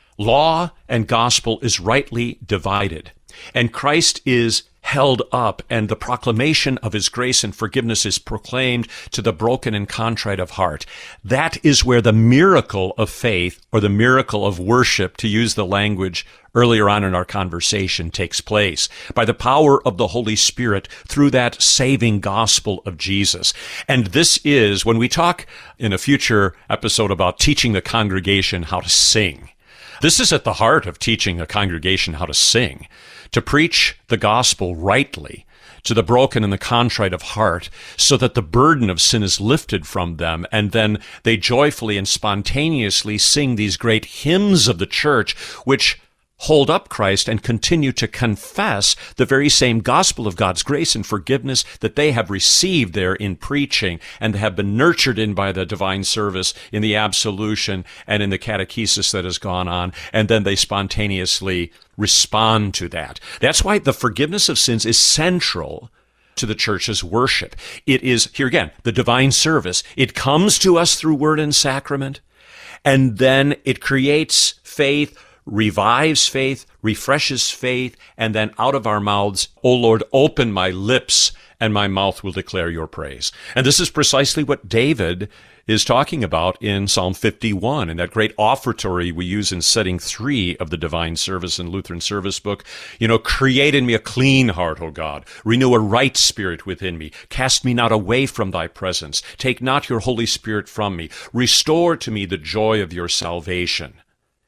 [SPEAKER 3] law and gospel is rightly divided, and Christ is held up, and the proclamation of his grace and forgiveness is proclaimed to the broken and contrite of heart. That is where the miracle of faith, or the miracle of worship, to use the language earlier on in our conversation, takes place, by the power of the Holy Spirit through that saving gospel of Jesus. And this is, when we talk in a future episode about teaching the congregation how to sing, this is at the heart of teaching a congregation how to sing, to preach the gospel rightly to the broken and the contrite of heart, so that the burden of sin is lifted from them, and then they joyfully and spontaneously sing these great hymns of the church, which hold up Christ and continue to confess the very same gospel of God's grace and forgiveness that they have received there in preaching and have been nurtured in by the divine service, in the absolution and in the catechesis that has gone on, and then they spontaneously respond to that. That's why the forgiveness of sins is central to the church's worship. It is, here again, the divine service. It comes to us through word and sacrament, and then it creates faith, revives faith, refreshes faith, and then out of our mouths, O Lord, open my lips, and my mouth will declare your praise. And this is precisely what David is talking about in Psalm 51, in that great offertory we use in setting 3 of the Divine Service and Lutheran Service book. Create in me a clean heart, O God. Renew a right spirit within me. Cast me not away from thy presence. Take not your Holy Spirit from me. Restore to me the joy of your salvation.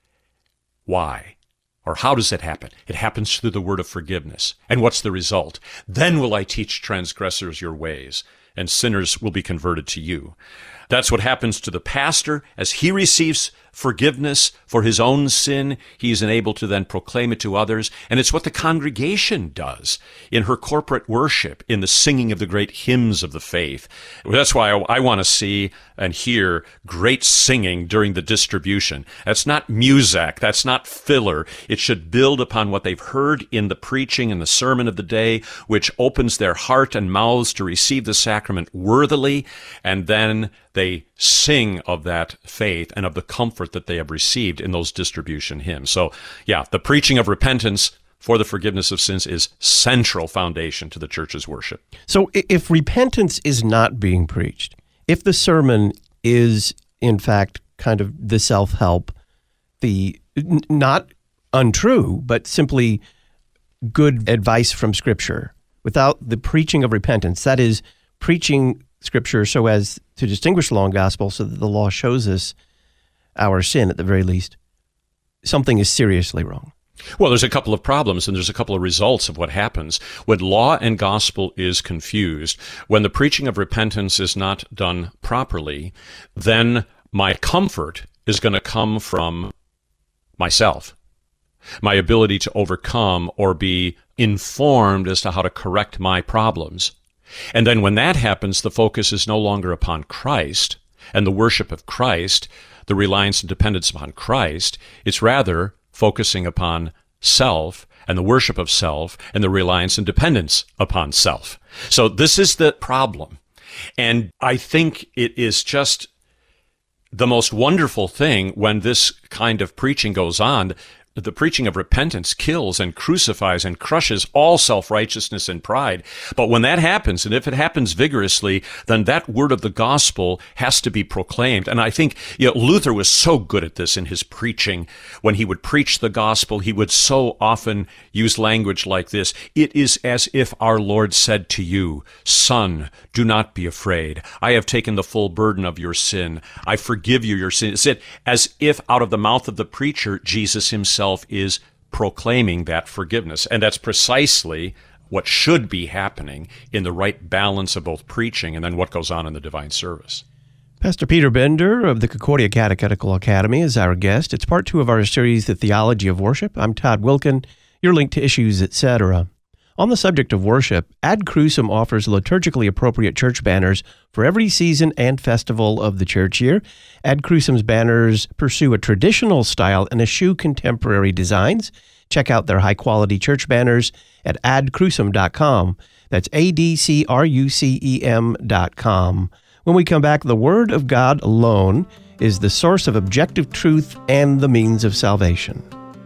[SPEAKER 3] Why? Or how does it happen? It happens through the word of forgiveness. And what's the result? Then will I teach transgressors your ways, and sinners will be converted to you. That's what happens to the pastor as he receives forgiveness for his own sin. He's enabled to then proclaim it to others. And it's what the congregation does in her corporate worship, in the singing of the great hymns of the faith. That's why I want to see and hear great singing during the distribution. That's not muzak. That's not filler. It should build upon what they've heard in the preaching and the sermon of the day, which opens their heart and mouths to receive the sacrament worthily, and then they sing of that faith and of the comfort that they have received in those distribution hymns. So, yeah, the preaching of repentance for the forgiveness of sins is central foundation to the church's worship.
[SPEAKER 2] So if repentance is not being preached, if the sermon is, in fact, kind of the self-help, the not untrue, but simply good advice from Scripture, without the preaching of repentance, that is, preaching Scripture so as to distinguish law and gospel so that the law shows us our sin at the very least, something is seriously wrong.
[SPEAKER 3] Well, there's a couple of problems, and there's a couple of results of what happens when law and gospel is confused. When the preaching of repentance is not done properly, then my comfort is going to come from myself, my ability to overcome or be informed as to how to correct my problems. And then when that happens, the focus is no longer upon Christ and the worship of Christ, the reliance and dependence upon Christ. It's rather focusing upon self and the worship of self and the reliance and dependence upon self. So this is the problem. And I think it is just the most wonderful thing when this kind of preaching goes on. The preaching of repentance kills and crucifies and crushes all self-righteousness and pride. But when that happens, and if it happens vigorously, then that word of the gospel has to be proclaimed. And I think, Luther was so good at this in his preaching. When he would preach the gospel, he would so often use language like this. It is as if our Lord said to you, "Son, do not be afraid. I have taken the full burden of your sin. I forgive you your sin." It's as if out of the mouth of the preacher, Jesus himself is proclaiming that forgiveness. And that's precisely what should be happening in the right balance of both preaching and then what goes on in the divine service.
[SPEAKER 2] Pastor Peter Bender of the Concordia Catechetical Academy is our guest. It's part 2 of our series, The Theology of Worship. I'm Todd Wilkin, your link to Issues, etc. On the subject of worship, Ad Crucem offers liturgically appropriate church banners for every season and festival of the church year. Ad Crucem's banners pursue a traditional style and eschew contemporary designs. Check out their high-quality church banners at adcrucem.com. That's adcrucem.com. When we come back, the Word of God alone is the source of objective truth and the means of salvation.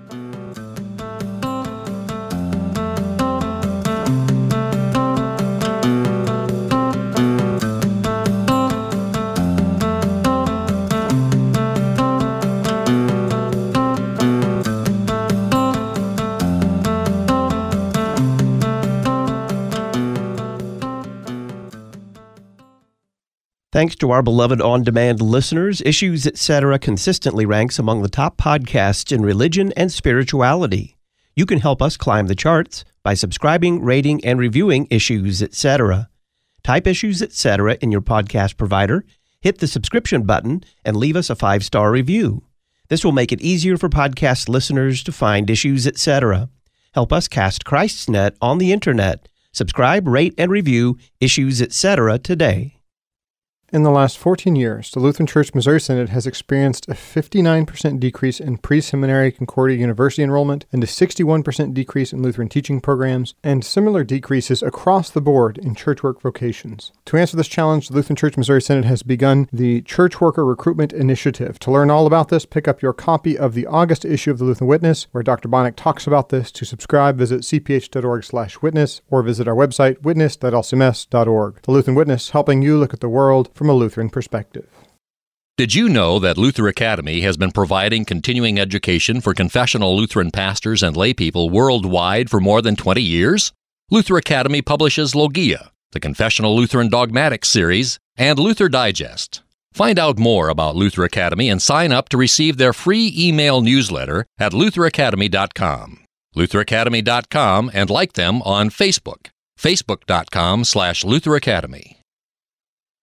[SPEAKER 2] Thanks to our beloved on-demand listeners, Issues, Etc. consistently ranks among the top podcasts in religion and spirituality. You can help us climb the charts by subscribing, rating, and reviewing Issues, Etc. Type Issues, Etc. in your podcast provider, hit the subscription button, and leave us a 5-star review. This will make it easier for podcast listeners to find Issues, Etc. Help us cast Christ's net on the internet. Subscribe, rate, and review Issues, Etc. today.
[SPEAKER 10] In the last 14 years, the Lutheran Church Missouri Synod has experienced a 59% decrease in pre-seminary Concordia University enrollment and a 61% decrease in Lutheran teaching programs, and similar decreases across the board in church work vocations. To answer this challenge, the Lutheran Church Missouri Synod has begun the Church Worker Recruitment Initiative. To learn all about this, pick up your copy of the August issue of the Lutheran Witness, where Dr. Bonnick talks about this. To subscribe, visit cph.org/witness or visit our website, witness.lcms.org. The Lutheran Witness, helping you look at the world from a Lutheran perspective.
[SPEAKER 4] Did you know that Luther Academy has been providing continuing education for confessional Lutheran pastors and laypeople worldwide for more than 20 years? Luther Academy publishes Logia, the Confessional Lutheran Dogmatics series, and Luther Digest. Find out more about Luther Academy and sign up to receive their free email newsletter at lutheracademy.com. lutheracademy.com, and like them on Facebook, facebook.com/Luther Academy.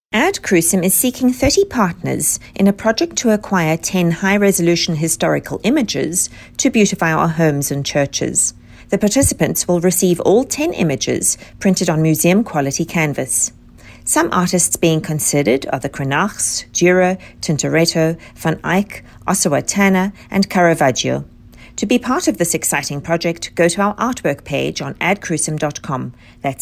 [SPEAKER 11] Ad Crucem is seeking 30 partners in a project to acquire 10 high-resolution historical images to beautify our homes and churches. The participants will receive all 10 images printed on museum-quality canvas. Some artists being considered are the Cranachs, Dürer, Tintoretto, Van Eyck, Owatonna, and Caravaggio. To be part of this exciting project, go to our artwork page on adcrucem.com. That's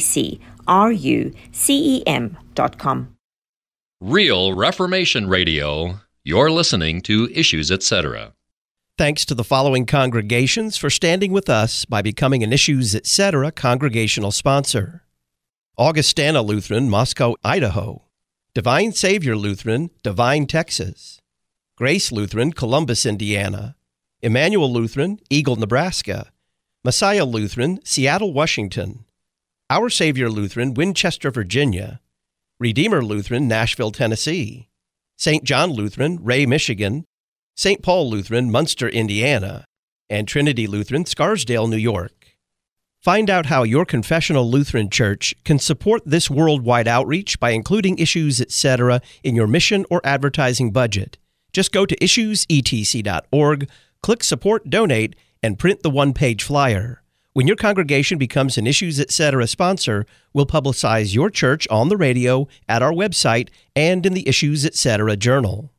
[SPEAKER 11] ADCRUCEM.com.
[SPEAKER 4] Real Reformation Radio. You're listening to Issues, Etc.
[SPEAKER 2] Thanks to the following congregations for standing with us by becoming an Issues, Etc. congregational sponsor: Augustana Lutheran, Moscow, Idaho; Divine Savior Lutheran, Devine, Texas; Grace Lutheran, Columbus, Indiana; Emmanuel Lutheran, Eagle, Nebraska; Messiah Lutheran, Seattle, Washington; Our Savior Lutheran, Winchester, Virginia; Redeemer Lutheran, Nashville, Tennessee; St. John Lutheran, Ray, Michigan; St. Paul Lutheran, Munster, Indiana; and Trinity Lutheran, Scarsdale, New York. Find out how your confessional Lutheran church can support this worldwide outreach by including Issues, Etc. in your mission or advertising budget. Just go to issuesetc.org, click Support Donate, and print the one-page flyer. When your congregation becomes an Issues, Etc. sponsor, we'll publicize your church on the radio, at our website, and in the Issues, Etc. journal.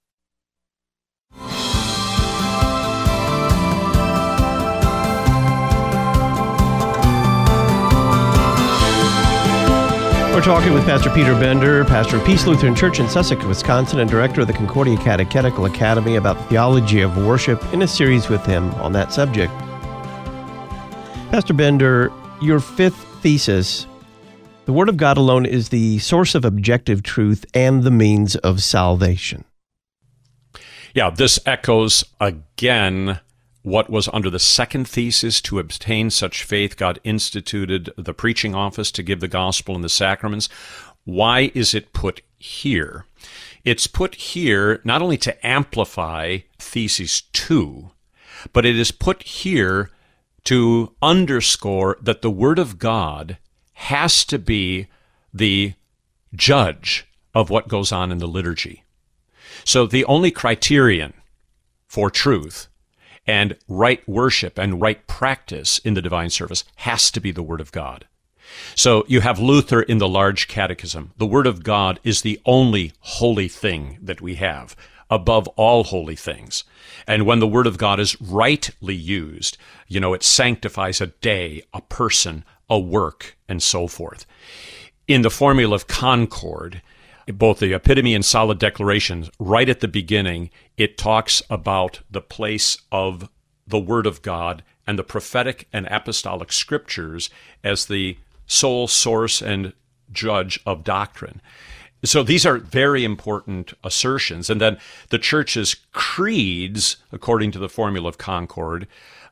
[SPEAKER 2] We're talking with Pastor Peter Bender, pastor of Peace Lutheran Church in Sussex, Wisconsin, and director of the Concordia Catechetical Academy, about the theology of worship, in a series with him on that subject. Pastor Bender, your fifth thesis: the Word of God alone is the source of objective truth and the means of salvation.
[SPEAKER 3] Yeah, this echoes again what was under the second thesis: to obtain such faith, God instituted the preaching office to give the gospel and the sacraments. Why is it put here? It's put here not only to amplify thesis 2, but it is put here to underscore that the Word of God has to be the judge of what goes on in the liturgy. So the only criterion for truth and right worship and right practice in the divine service has to be the Word of God. So you have Luther in the Large Catechism. The Word of God is the only holy thing that we have, above all holy things. And when the Word of God is rightly used, it sanctifies a day, a person, a work, and so forth. In the Formula of Concord, both the Epitome and Solid Declarations, right at the beginning, it talks about the place of the Word of God and the prophetic and apostolic scriptures as the sole source and judge of doctrine. So these are very important assertions. And then the Church's creeds, according to the Formula of Concord,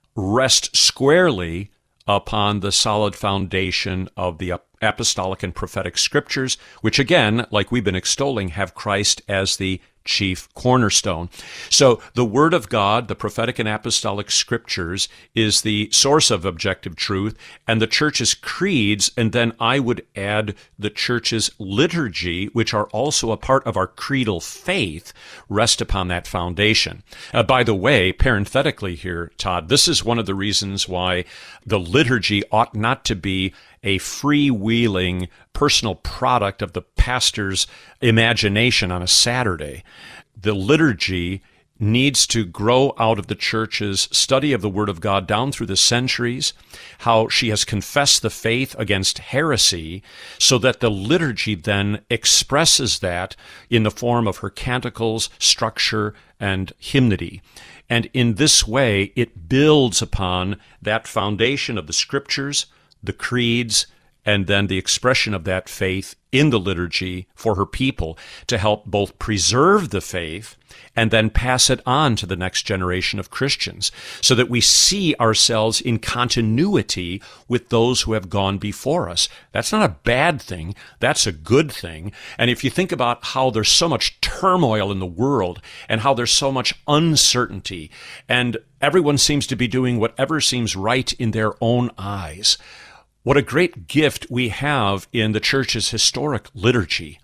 [SPEAKER 3] rest squarely upon the solid foundation of the apostolic and prophetic scriptures, which again, like we've been extolling, have Christ as the chief cornerstone. So the Word of God, the prophetic and apostolic scriptures, is the source of objective truth, and the Church's creeds, and then I would add the Church's liturgy, which are also a part of our creedal faith, rest upon that foundation. By the way, parenthetically here, Todd, this is one of the reasons why the liturgy ought not to be a freewheeling personal product of the pastor's imagination on a Saturday. The liturgy needs to grow out of the Church's study of the Word of God down through the centuries, how she has confessed the faith against heresy, so that the liturgy then expresses that in the form of her canticles, structure, and hymnody. And in this way, it builds upon that foundation of the Scriptures, the creeds, and then the expression of that faith in the liturgy for her people to help both preserve the faith and then pass it on to the next generation of Christians, so that we see ourselves in continuity with those who have gone before us. That's not a bad thing. That's a good thing. And if you think about how there's so much turmoil in the world and how there's so much uncertainty, and everyone seems to be doing whatever seems right in their own eyes, what a great gift we have in the Church's historic liturgy,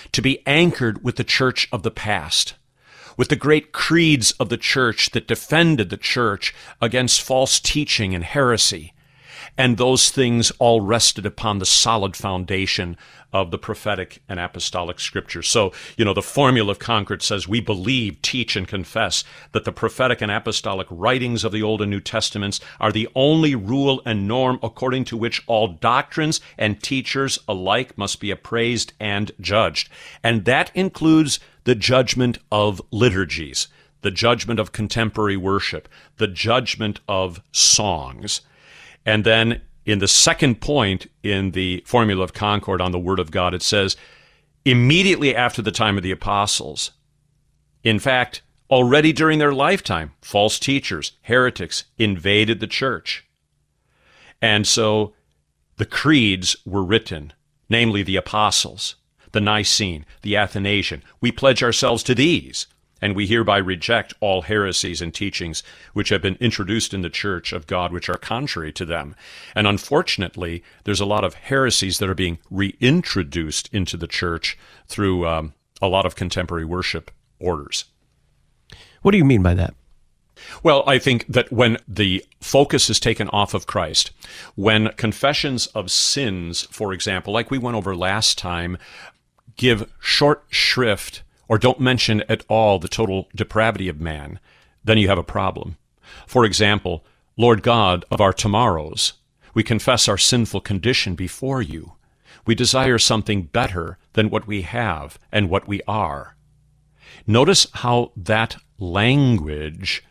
[SPEAKER 3] to be anchored with the church of the past, with the great creeds of the church that defended the church against false teaching and heresy. And those things all rested upon the solid foundation of the prophetic and apostolic scriptures. So, the formula of Concord says we believe, teach, and confess that the prophetic and apostolic writings of the Old and New Testaments are the only rule and norm according to which all doctrines and teachers alike must be appraised and judged. And that includes the judgment of liturgies, the judgment of contemporary worship, the judgment of songs. And then in the second point in the formula of Concord on the Word of God, it says, immediately after the time of the apostles, in fact, already during their lifetime, false teachers, heretics, invaded the church. And so the creeds were written, namely the apostles, the Nicene, the Athanasian. We pledge ourselves to these, and we hereby reject all heresies and teachings which have been introduced in the church of God, which are contrary to them. And unfortunately, there's a lot of heresies that are being reintroduced into the church through a lot of contemporary worship orders.
[SPEAKER 2] What do you mean by that?
[SPEAKER 3] Well, I think that when the focus is taken off of Christ, when confessions of sins, for example, like we went over last time, give short shrift or don't mention at all the total depravity of man, then you have a problem. For example, Lord God of our tomorrows, we confess our sinful condition before you. We desire something better than what we have and what we are. Notice how that language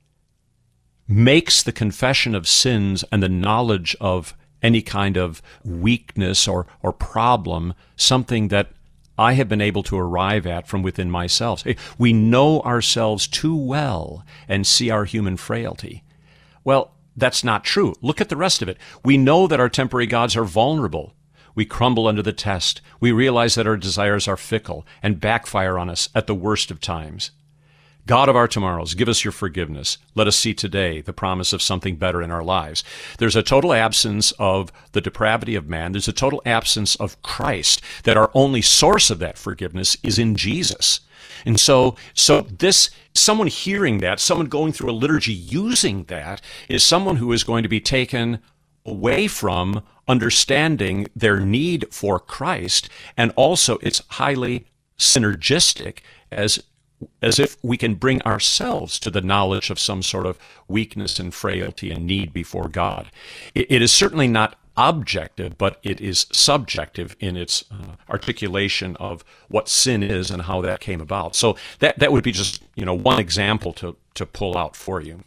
[SPEAKER 3] makes the confession of sins and the knowledge of any kind of weakness or problem something that I have been able to arrive at from within myself. We know ourselves too well and see our human frailty. Well, that's not true. Look at the rest of it. We know that our temporary gods are vulnerable. We crumble under the test. We realize that our desires are fickle and backfire on us at the worst of times. God of our tomorrows, give us your forgiveness. Let us see today the promise of something better in our lives. There's a total absence of the depravity of man. There's a total absence of Christ, that our only source of that forgiveness is in Jesus. And so this, someone hearing that, someone going through a liturgy using that, is someone who is going to be taken away from understanding their need for Christ, and also it's highly synergistic as if we can bring ourselves to the knowledge of some sort of weakness and frailty and need before God. It is certainly not objective, but it is subjective in its articulation of what sin is and how that came about. So that would be just one example to pull out for you.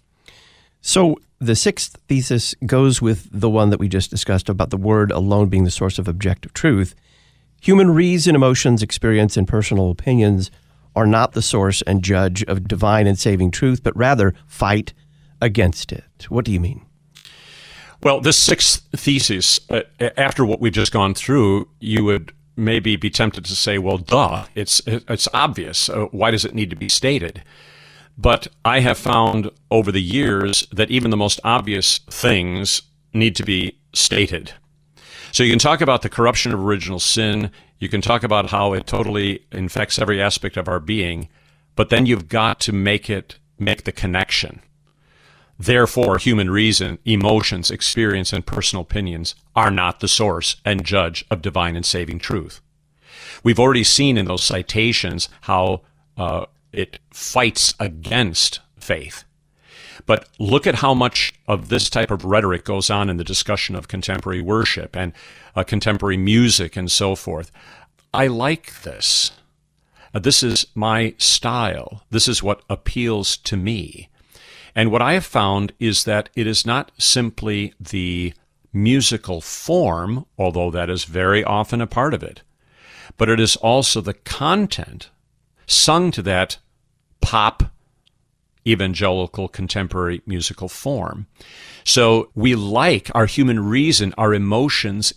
[SPEAKER 2] So the sixth thesis goes with the one that we just discussed about the Word alone being the source of objective truth. Human reason, emotions, experience, and personal opinions are not the source and judge of divine and saving truth, but rather fight against it. What do you mean?
[SPEAKER 3] Well, this sixth thesis, after what we've just gone through, you would maybe be tempted to say, well, duh, it's obvious. Why does it need to be stated? But I have found over the years that even the most obvious things need to be stated. So you can talk about the corruption of original sin. You can talk about how it totally infects every aspect of our being, but then you've got to make the connection. Therefore, human reason, emotions, experience, and personal opinions are not the source and judge of divine and saving truth. We've already seen in those citations how it fights against faith. But look at how much of this type of rhetoric goes on in the discussion of contemporary worship and contemporary music and so forth. I like this. This is my style. This is what appeals to me. And what I have found is that it is not simply the musical form, although that is very often a part of it, but it is also the content sung to that pop, evangelical, contemporary musical form. So we like, our human reason, our emotions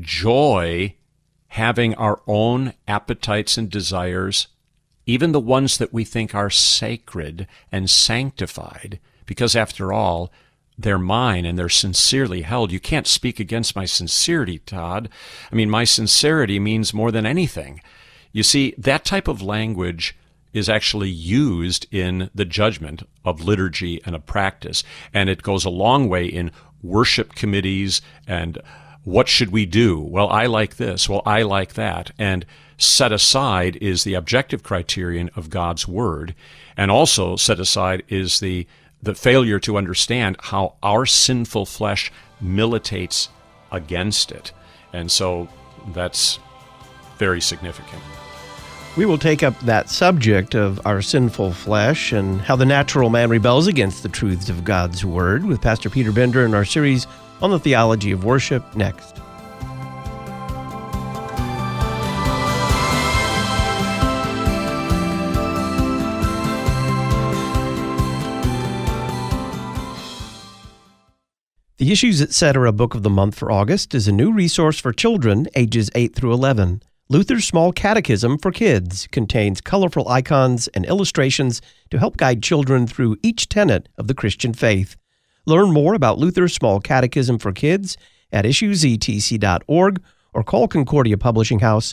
[SPEAKER 3] enjoy having our own appetites and desires, even the ones that we think are sacred and sanctified, because after all, they're mine and they're sincerely held. You can't speak against my sincerity, Todd. I mean, my sincerity means more than anything. You see, that type of language is actually used in the judgment of liturgy and of practice, and it goes a long way in worship committees and what should we do? Well, I like this. Well, I like that. And set aside is the objective criterion of God's Word, and also set aside is the failure to understand how our sinful flesh militates against it. And so that's very significant.
[SPEAKER 2] We will take up that subject of our sinful flesh and how the natural man rebels against the truths of God's Word with Pastor Peter Bender in our series on the theology of worship next. The Issues Etc. Book of the Month for August is a new resource for children ages 8 through 11. Luther's Small Catechism for Kids contains colorful icons and illustrations to help guide children through each tenet of the Christian faith. Learn more about Luther's Small Catechism for Kids at issuesetc.org or call Concordia Publishing House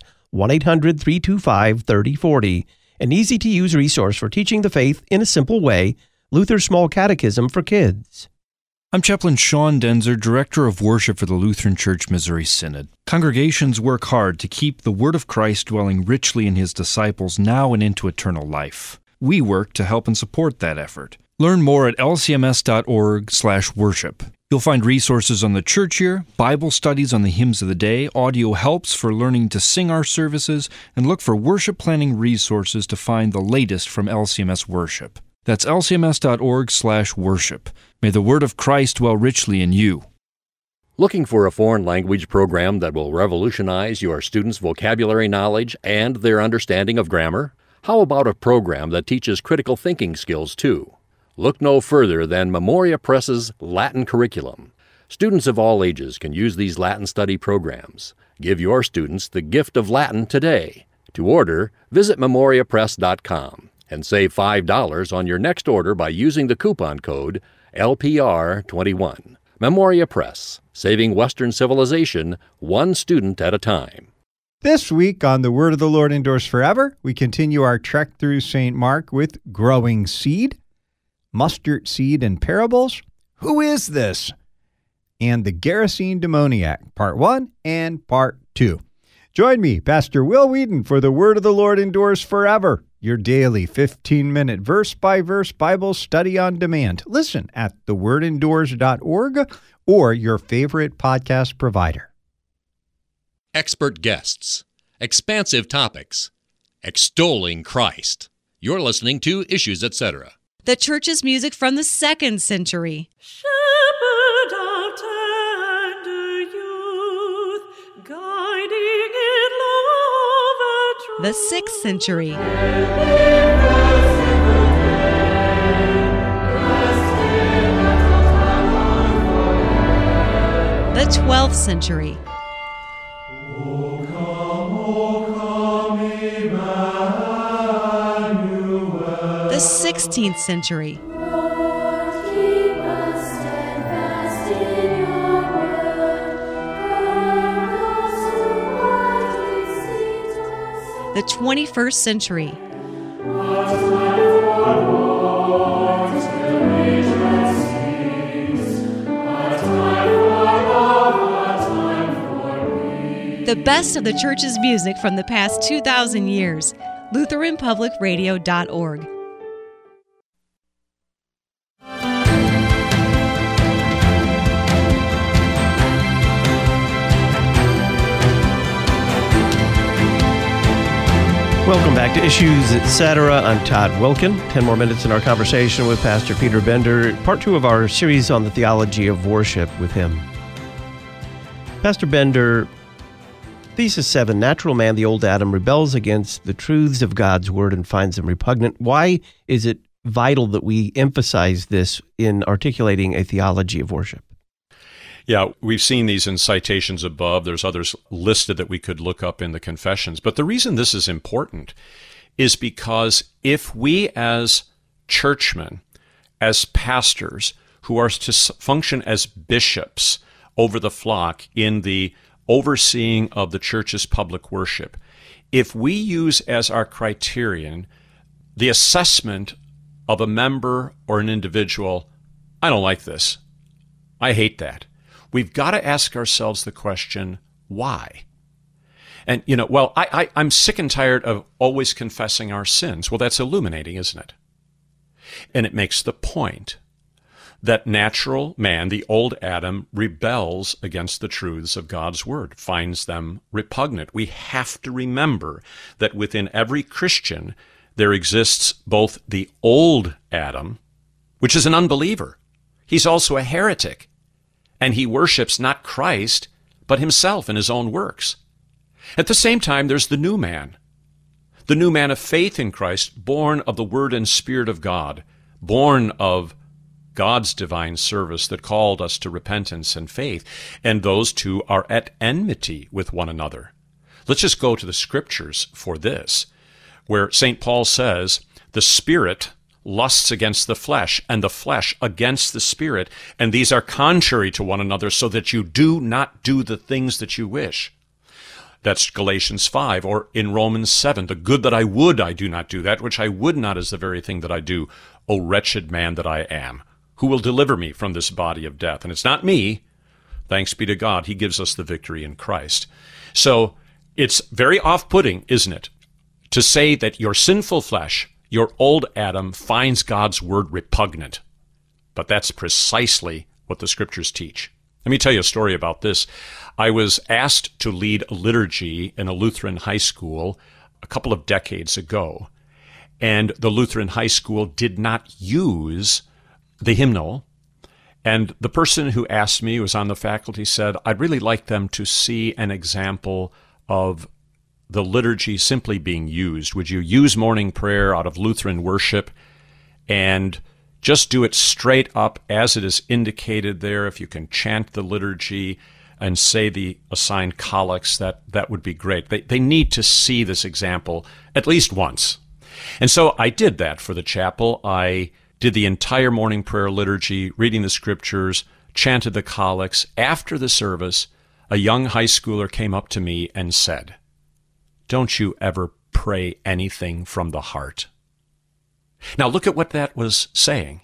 [SPEAKER 2] 1-800-325-3040. An easy-to-use resource for teaching the faith in a simple way, Luther's Small Catechism for Kids.
[SPEAKER 12] I'm Chaplain Sean Denzer, Director of Worship for the Lutheran Church Missouri Synod. Congregations work hard to keep the Word of Christ dwelling richly in His disciples now and into eternal life. We work to help and support that effort. Learn more at lcms.org/worship. You'll find resources on the church year, Bible studies on the hymns of the day, audio helps for learning to sing our services, and look for worship planning resources to find the latest from LCMS worship. That's lcms.org/worship. May the Word of Christ dwell richly in you.
[SPEAKER 4] Looking for a foreign language program that will revolutionize your students' vocabulary knowledge and their understanding of grammar? How about a program that teaches critical thinking skills too? Look no further than Memoria Press's Latin curriculum. Students of all ages can use these Latin study programs. Give your students the gift of Latin today. To order, visit memoriapress.com and save $5 on your next order by using the coupon code LPR21. Memoria Press, saving Western civilization one student at a time.
[SPEAKER 1] This week on The Word of the Lord Endures Forever, we continue our trek through St. Mark with growing seed, mustard seed and parables, who is this? And the Gerasene demoniac, Part 1 and Part 2. Join me, Pastor Will Whedon, for The Word of the Lord Endures Forever, your daily 15-minute verse-by-verse Bible study on demand. Listen at thewordendures.org or your favorite podcast provider.
[SPEAKER 4] Expert guests, expansive topics, extolling Christ. You're listening to Issues Etc.
[SPEAKER 13] The church's music from the 2nd century.
[SPEAKER 14] Shepherd of tender youth, guiding in love and truth.
[SPEAKER 13] The 6th century. The 12th century. The 16th century. The 21st century. The best of the church's music from the past 2,000 years. LutheranPublicRadio.org.
[SPEAKER 2] Welcome back to Issues Etc. I'm Todd Wilkin. 10 more minutes in our conversation with Pastor Peter Bender, part 2 of our series on the theology of worship with him. Pastor Bender, Thesis 7, Natural Man, the Old Adam, rebels against the truths of God's Word and finds them repugnant. Why is it vital that we emphasize this in articulating a theology of worship?
[SPEAKER 3] Yeah, we've seen these in citations above. There's others listed that we could look up in the confessions. But the reason this is important is because if we as churchmen, as pastors, who are to function as bishops over the flock in the overseeing of the church's public worship, if we use as our criterion the assessment of a member or an individual, I don't like this, I hate that, we've got to ask ourselves the question, why? And, I'm sick and tired of always confessing our sins. Well, that's illuminating, isn't it? And it makes the point that natural man, the old Adam, rebels against the truths of God's Word, finds them repugnant. We have to remember that within every Christian, there exists both the old Adam, which is an unbeliever. He's also a heretic, and he worships not Christ, but himself and his own works. At the same time, there's the new man of faith in Christ, born of the Word and Spirit of God, born of God's divine service that called us to repentance and faith, and those two are at enmity with one another. Let's just go to the Scriptures for this, where St. Paul says, the Spirit lusts against the flesh, and the flesh against the Spirit, and these are contrary to one another, so that you do not do the things that you wish. That's Galatians 5, or in Romans 7, the good that I would I do not do, that which I would not is the very thing that I do. O wretched man that I am, who will deliver me from this body of death? And it's not me. Thanks be to God, he gives us the victory in Christ. So it's very off-putting, isn't it, to say that your sinful flesh, your old Adam, finds God's Word repugnant. But that's precisely what the Scriptures teach. Let me tell you a story about this. I was asked to lead a liturgy in a Lutheran high school a couple of decades ago, and the Lutheran high school did not use the hymnal, and the person who asked me, who was on the faculty, said, I'd really like them to see an example of the liturgy simply being used. Would you use morning prayer out of Lutheran worship and just do it straight up as it is indicated there? If you can chant the liturgy and say the assigned collects, that would be great. They need to see this example at least once. And so I did that for the chapel. I did the entire morning prayer liturgy, reading the Scriptures, chanted the collects. After the service, a young high schooler came up to me and said, don't you ever pray anything from the heart? Now look at what that was saying.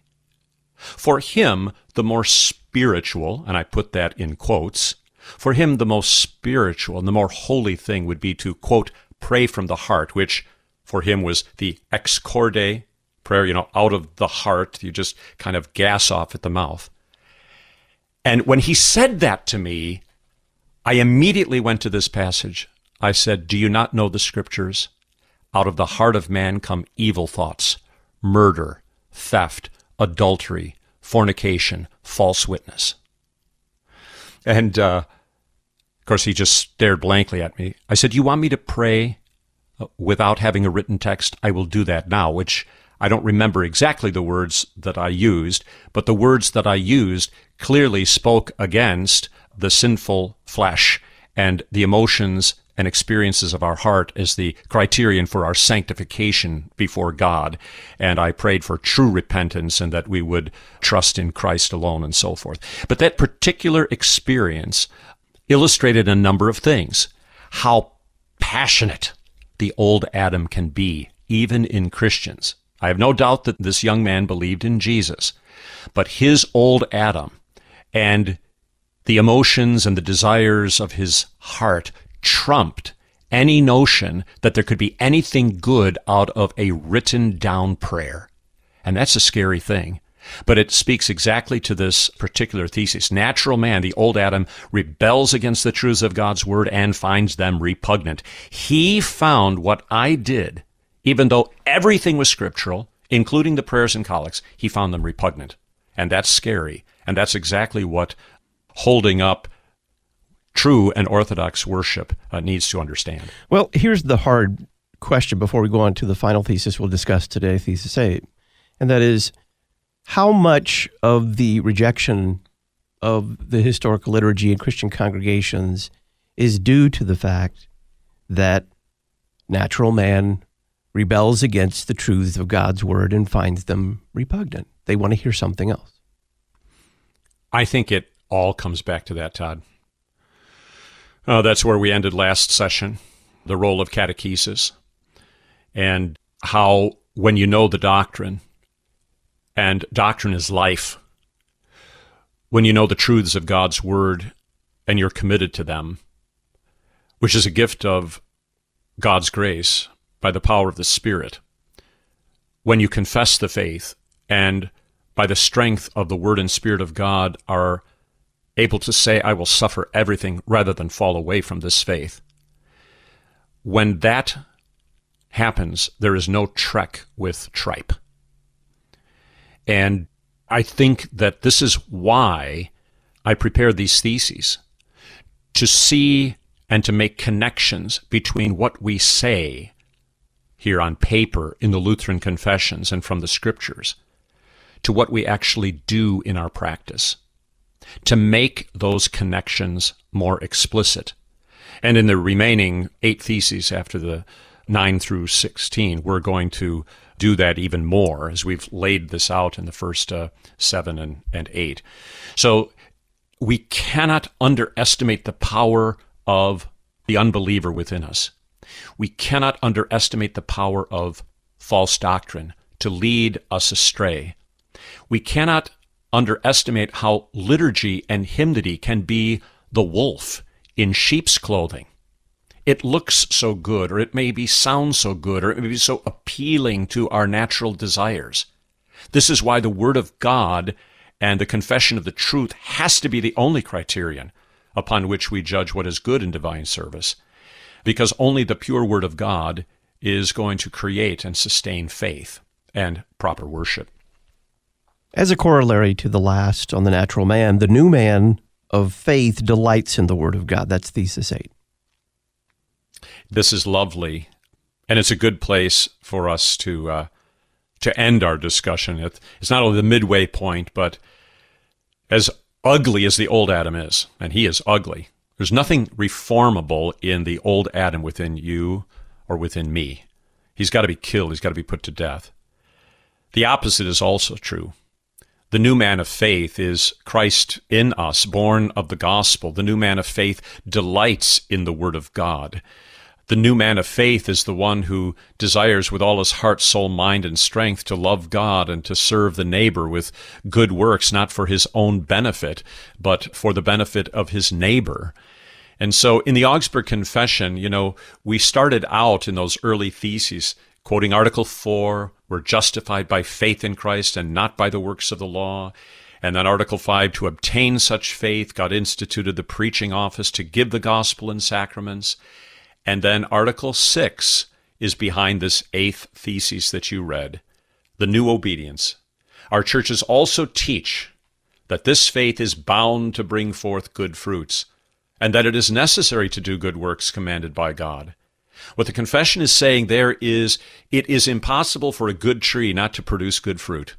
[SPEAKER 3] For him, the more spiritual, and I put that in quotes, for him the most spiritual and the more holy thing would be to, quote, pray from the heart, which for him was the ex corde prayer, out of the heart. You just kind of gas off at the mouth. And when he said that to me, I immediately went to this passage. I said, do you not know the Scriptures? Out of the heart of man come evil thoughts, murder, theft, adultery, fornication, false witness. And, of course, he just stared blankly at me. I said, you want me to pray without having a written text? I will do that now, which I don't remember exactly the words that I used, but the words that I used clearly spoke against the sinful flesh and the emotions and experiences of our heart as the criterion for our sanctification before God. And I prayed for true repentance and that we would trust in Christ alone and so forth. But that particular experience illustrated a number of things. How passionate the old Adam can be, even in Christians. I have no doubt that this young man believed in Jesus, but his old Adam and the emotions and the desires of his heart trumped any notion that there could be anything good out of a written down prayer. And that's a scary thing. But it speaks exactly to this particular thesis. Natural man, the old Adam, rebels against the truths of God's Word and finds them repugnant. He found what I did, even though everything was scriptural, including the prayers and collects, he found them repugnant. And that's scary. And that's exactly what holding up true and orthodox worship needs to understand.
[SPEAKER 2] Well, here's the hard question before we go on to the final thesis we'll discuss today, Thesis 8, and that is, how much of the rejection of the historical liturgy in Christian congregations is due to the fact that natural man rebels against the truths of God's Word and finds them repugnant? They want to hear something else.
[SPEAKER 3] I think it all comes back to that, Todd. That's where we ended last session. the role of catechesis and how when you know the doctrine, and doctrine is life, when you know the truths of God's Word and you're committed to them, which is a gift of God's grace by the power of the Spirit, when you confess the faith and by the strength of the Word and Spirit of God are able to say, I will suffer everything rather than fall away from this faith. When that happens, there is no trek with tripe. And I think that this is why I prepared these theses, to see and to make connections between what we say here on paper in the Lutheran confessions and from the Scriptures to what we actually do in our practice, to make those connections more explicit. And in the remaining 8 theses after the 9 through 16, we're going to do that even more as we've laid this out in the first 7 and 8. So we cannot underestimate the power of the unbeliever within us. We cannot underestimate the power of false doctrine to lead us astray. We cannot underestimate how liturgy and hymnody can be the wolf in sheep's clothing. It looks so good, or it maybe sounds so good, or it may be so appealing to our natural desires. This is why the Word of God and the confession of the truth has to be the only criterion upon which we judge what is good in divine service, because only the pure Word of God is going to create and sustain faith and proper worship.
[SPEAKER 2] As a corollary to the last on the natural man, the new man of faith delights in the Word of God. That's Thesis 8.
[SPEAKER 3] This is lovely, and it's a good place for us to end our discussion. It's not only the midway point, but as ugly as the old Adam is, and he is ugly, there's nothing reformable in the old Adam within you or within me. He's got to be killed. He's got to be put to death. The opposite is also true. The new man of faith is Christ in us, born of the gospel. The new man of faith delights in the Word of God. The new man of faith is the one who desires with all his heart, soul, mind, and strength to love God and to serve the neighbor with good works, not for his own benefit, but for the benefit of his neighbor. And so in the Augsburg Confession, we started out in those early theses quoting Article 4, we're justified by faith in Christ and not by the works of the law. And then Article 5, to obtain such faith, God instituted the preaching office to give the gospel and sacraments. And then Article 6 is behind this 8th thesis that you read, the new obedience. Our churches also teach that this faith is bound to bring forth good fruits, and that it is necessary to do good works commanded by God. What the confession is saying there is, it is impossible for a good tree not to produce good fruit,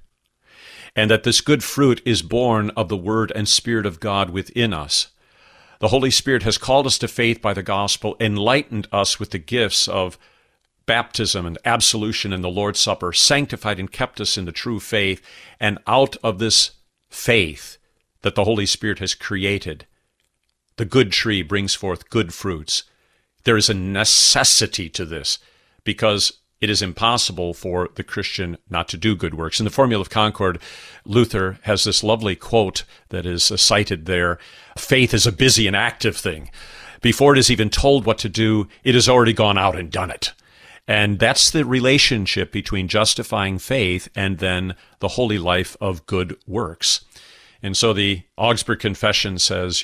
[SPEAKER 3] and that this good fruit is born of the Word and Spirit of God within us. The Holy Spirit has called us to faith by the gospel, enlightened us with the gifts of baptism and absolution and the Lord's Supper, sanctified and kept us in the true faith, and out of this faith that the Holy Spirit has created, the good tree brings forth good fruits. There is a necessity to this because it is impossible for the Christian not to do good works. In the Formula of Concord, Luther has this lovely quote that is cited there. Faith is a busy and active thing. Before it is even told what to do, it has already gone out and done it. And that's the relationship between justifying faith and then the holy life of good works. And so the Augsburg Confession says,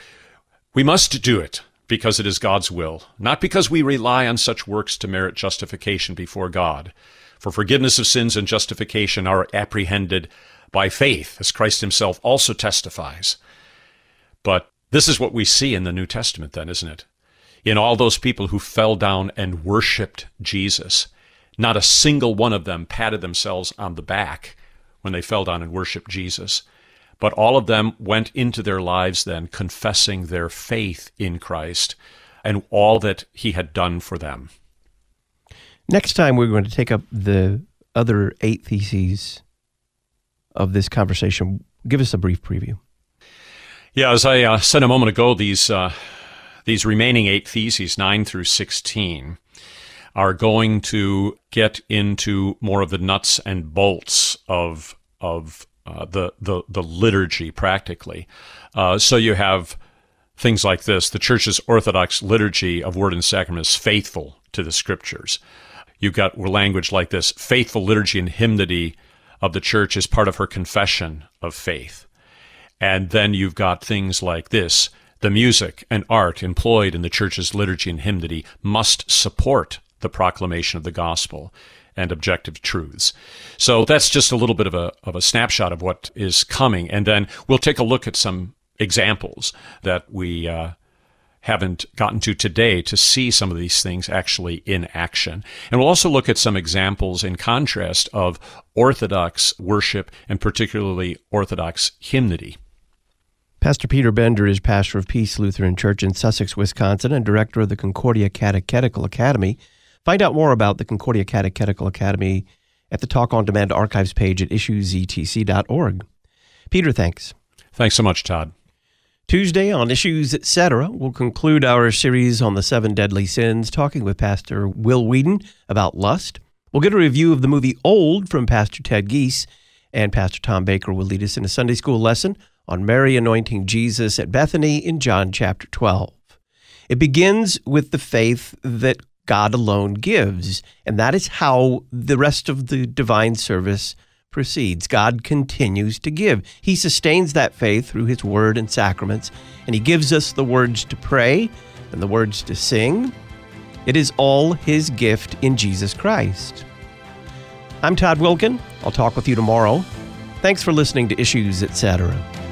[SPEAKER 3] we must do it because it is God's will, not because we rely on such works to merit justification before God. For forgiveness of sins and justification are apprehended by faith, as Christ himself also testifies. But this is what we see in the New Testament then, isn't it? In all those people who fell down and worshiped Jesus, not a single one of them patted themselves on the back when they fell down and worshiped Jesus. But all of them went into their lives then confessing their faith in Christ and all that he had done for them.
[SPEAKER 2] Next time, we're going to take up the other 8 theses of this conversation. Give us a brief preview.
[SPEAKER 3] Yeah, as I said a moment ago, these These remaining 8 theses, 9 through 16, are going to get into more of the nuts and bolts of the liturgy, practically. So you have things like this: the Church's Orthodox liturgy of Word and Sacrament is faithful to the Scriptures. You've got language like this: faithful liturgy and hymnody of the Church is part of her confession of faith. And then you've got things like this: the music and art employed in the Church's liturgy and hymnody must support the proclamation of the gospel and objective truths. So that's just a little bit of a snapshot of what is coming. And then we'll take a look at some examples that we haven't gotten to today to see some of these things actually in action. And we'll also look at some examples in contrast of Orthodox worship and particularly Orthodox hymnody.
[SPEAKER 2] Pastor Peter Bender is pastor of Peace Lutheran Church in Sussex, Wisconsin, and director of the Concordia Catechetical Academy. Find out more about the Concordia Catechetical Academy at the Talk On Demand archives page at issuesetc.org. Peter, thanks.
[SPEAKER 3] Thanks so much, Todd.
[SPEAKER 2] Tuesday on Issues Etc., we'll conclude our series on the 7 deadly sins, talking with Pastor Will Whedon about lust. We'll get a review of the movie Old from Pastor Ted Geese, and Pastor Tom Baker will lead us in a Sunday school lesson on Mary anointing Jesus at Bethany in John chapter 12. It begins with the faith that God alone gives, and that is how the rest of the divine service proceeds. God continues to give. He sustains that faith through His Word and sacraments, and He gives us the words to pray and the words to sing. It is all His gift in Jesus Christ. I'm Todd Wilkin. I'll talk with you tomorrow. Thanks for listening to Issues Etc.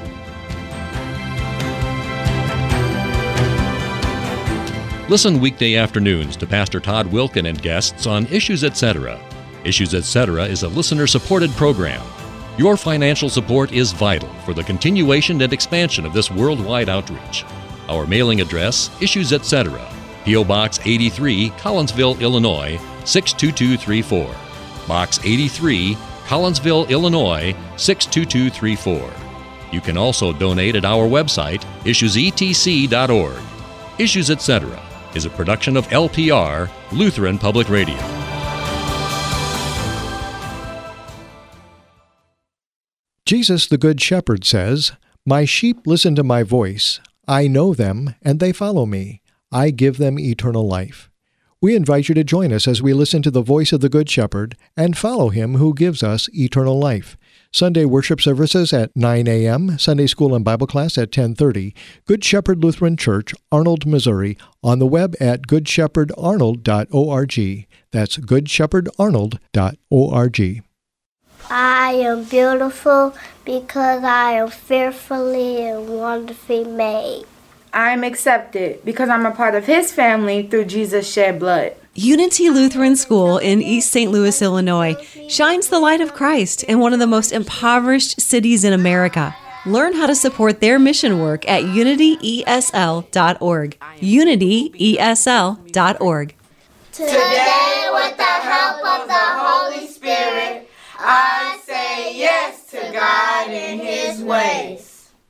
[SPEAKER 4] Listen weekday afternoons to Pastor Todd Wilkin and guests on Issues Etc. Issues Etc. is a listener-supported program. Your financial support is vital for the continuation and expansion of this worldwide outreach. Our mailing address, Issues Etc., P.O. Box 83, Collinsville, Illinois, 62234. Box 83, Collinsville, Illinois, 62234. You can also donate at our website, issuesetc.org. Issues Etc. is a production of LPR, Lutheran Public Radio.
[SPEAKER 15] Jesus, the Good Shepherd, says, "My sheep listen to my voice. I know them, and they follow me. I give them eternal life." We invite you to join us as we listen to the voice of the Good Shepherd and follow Him who gives us eternal life. Sunday worship services at 9 a.m., Sunday school and Bible class at 10:30, Good Shepherd Lutheran Church, Arnold, Missouri, on the web at goodshepherdarnold.org. That's goodshepherdarnold.org.
[SPEAKER 16] I am beautiful because I am fearfully and wonderfully made.
[SPEAKER 17] I'm accepted because I'm a part of His family through Jesus' shed blood.
[SPEAKER 13] Unity Lutheran School in East St. Louis, Illinois, shines the light of Christ in one of the most impoverished cities in America. Learn how to support their mission work at unityesl.org. unityesl.org.
[SPEAKER 16] Today, with the help of the Holy Spirit, I say yes to God and His ways.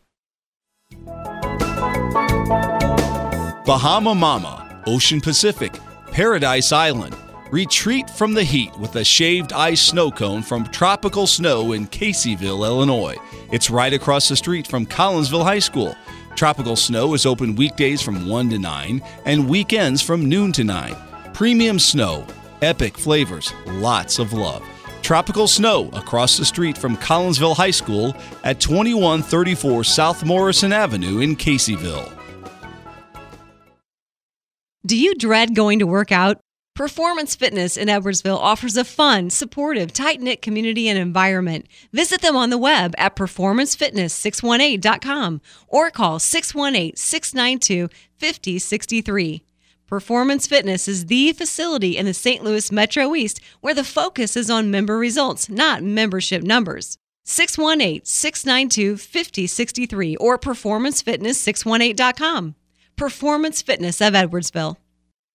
[SPEAKER 18] Bahama Mama, Ocean Pacific, Paradise Island. Retreat from the heat with a shaved ice snow cone from Tropical Snow in Caseyville, Illinois. It's right across the street from Collinsville High School. Tropical Snow is open weekdays from 1 to 9 and weekends from noon to 9. Premium snow, epic flavors, lots of love. Tropical Snow across the street from Collinsville High School at 2134 South Morrison Avenue in Caseyville.
[SPEAKER 13] Do you dread going to work out? Performance Fitness in Edwardsville offers a fun, supportive, tight-knit community and environment. Visit them on the web at performancefitness618.com or call 618-692-5063. Performance Fitness is the facility in the St. Louis Metro East where the focus is on member results, not membership numbers. 618-692-5063 or performancefitness618.com. Performance Fitness of Edwardsville.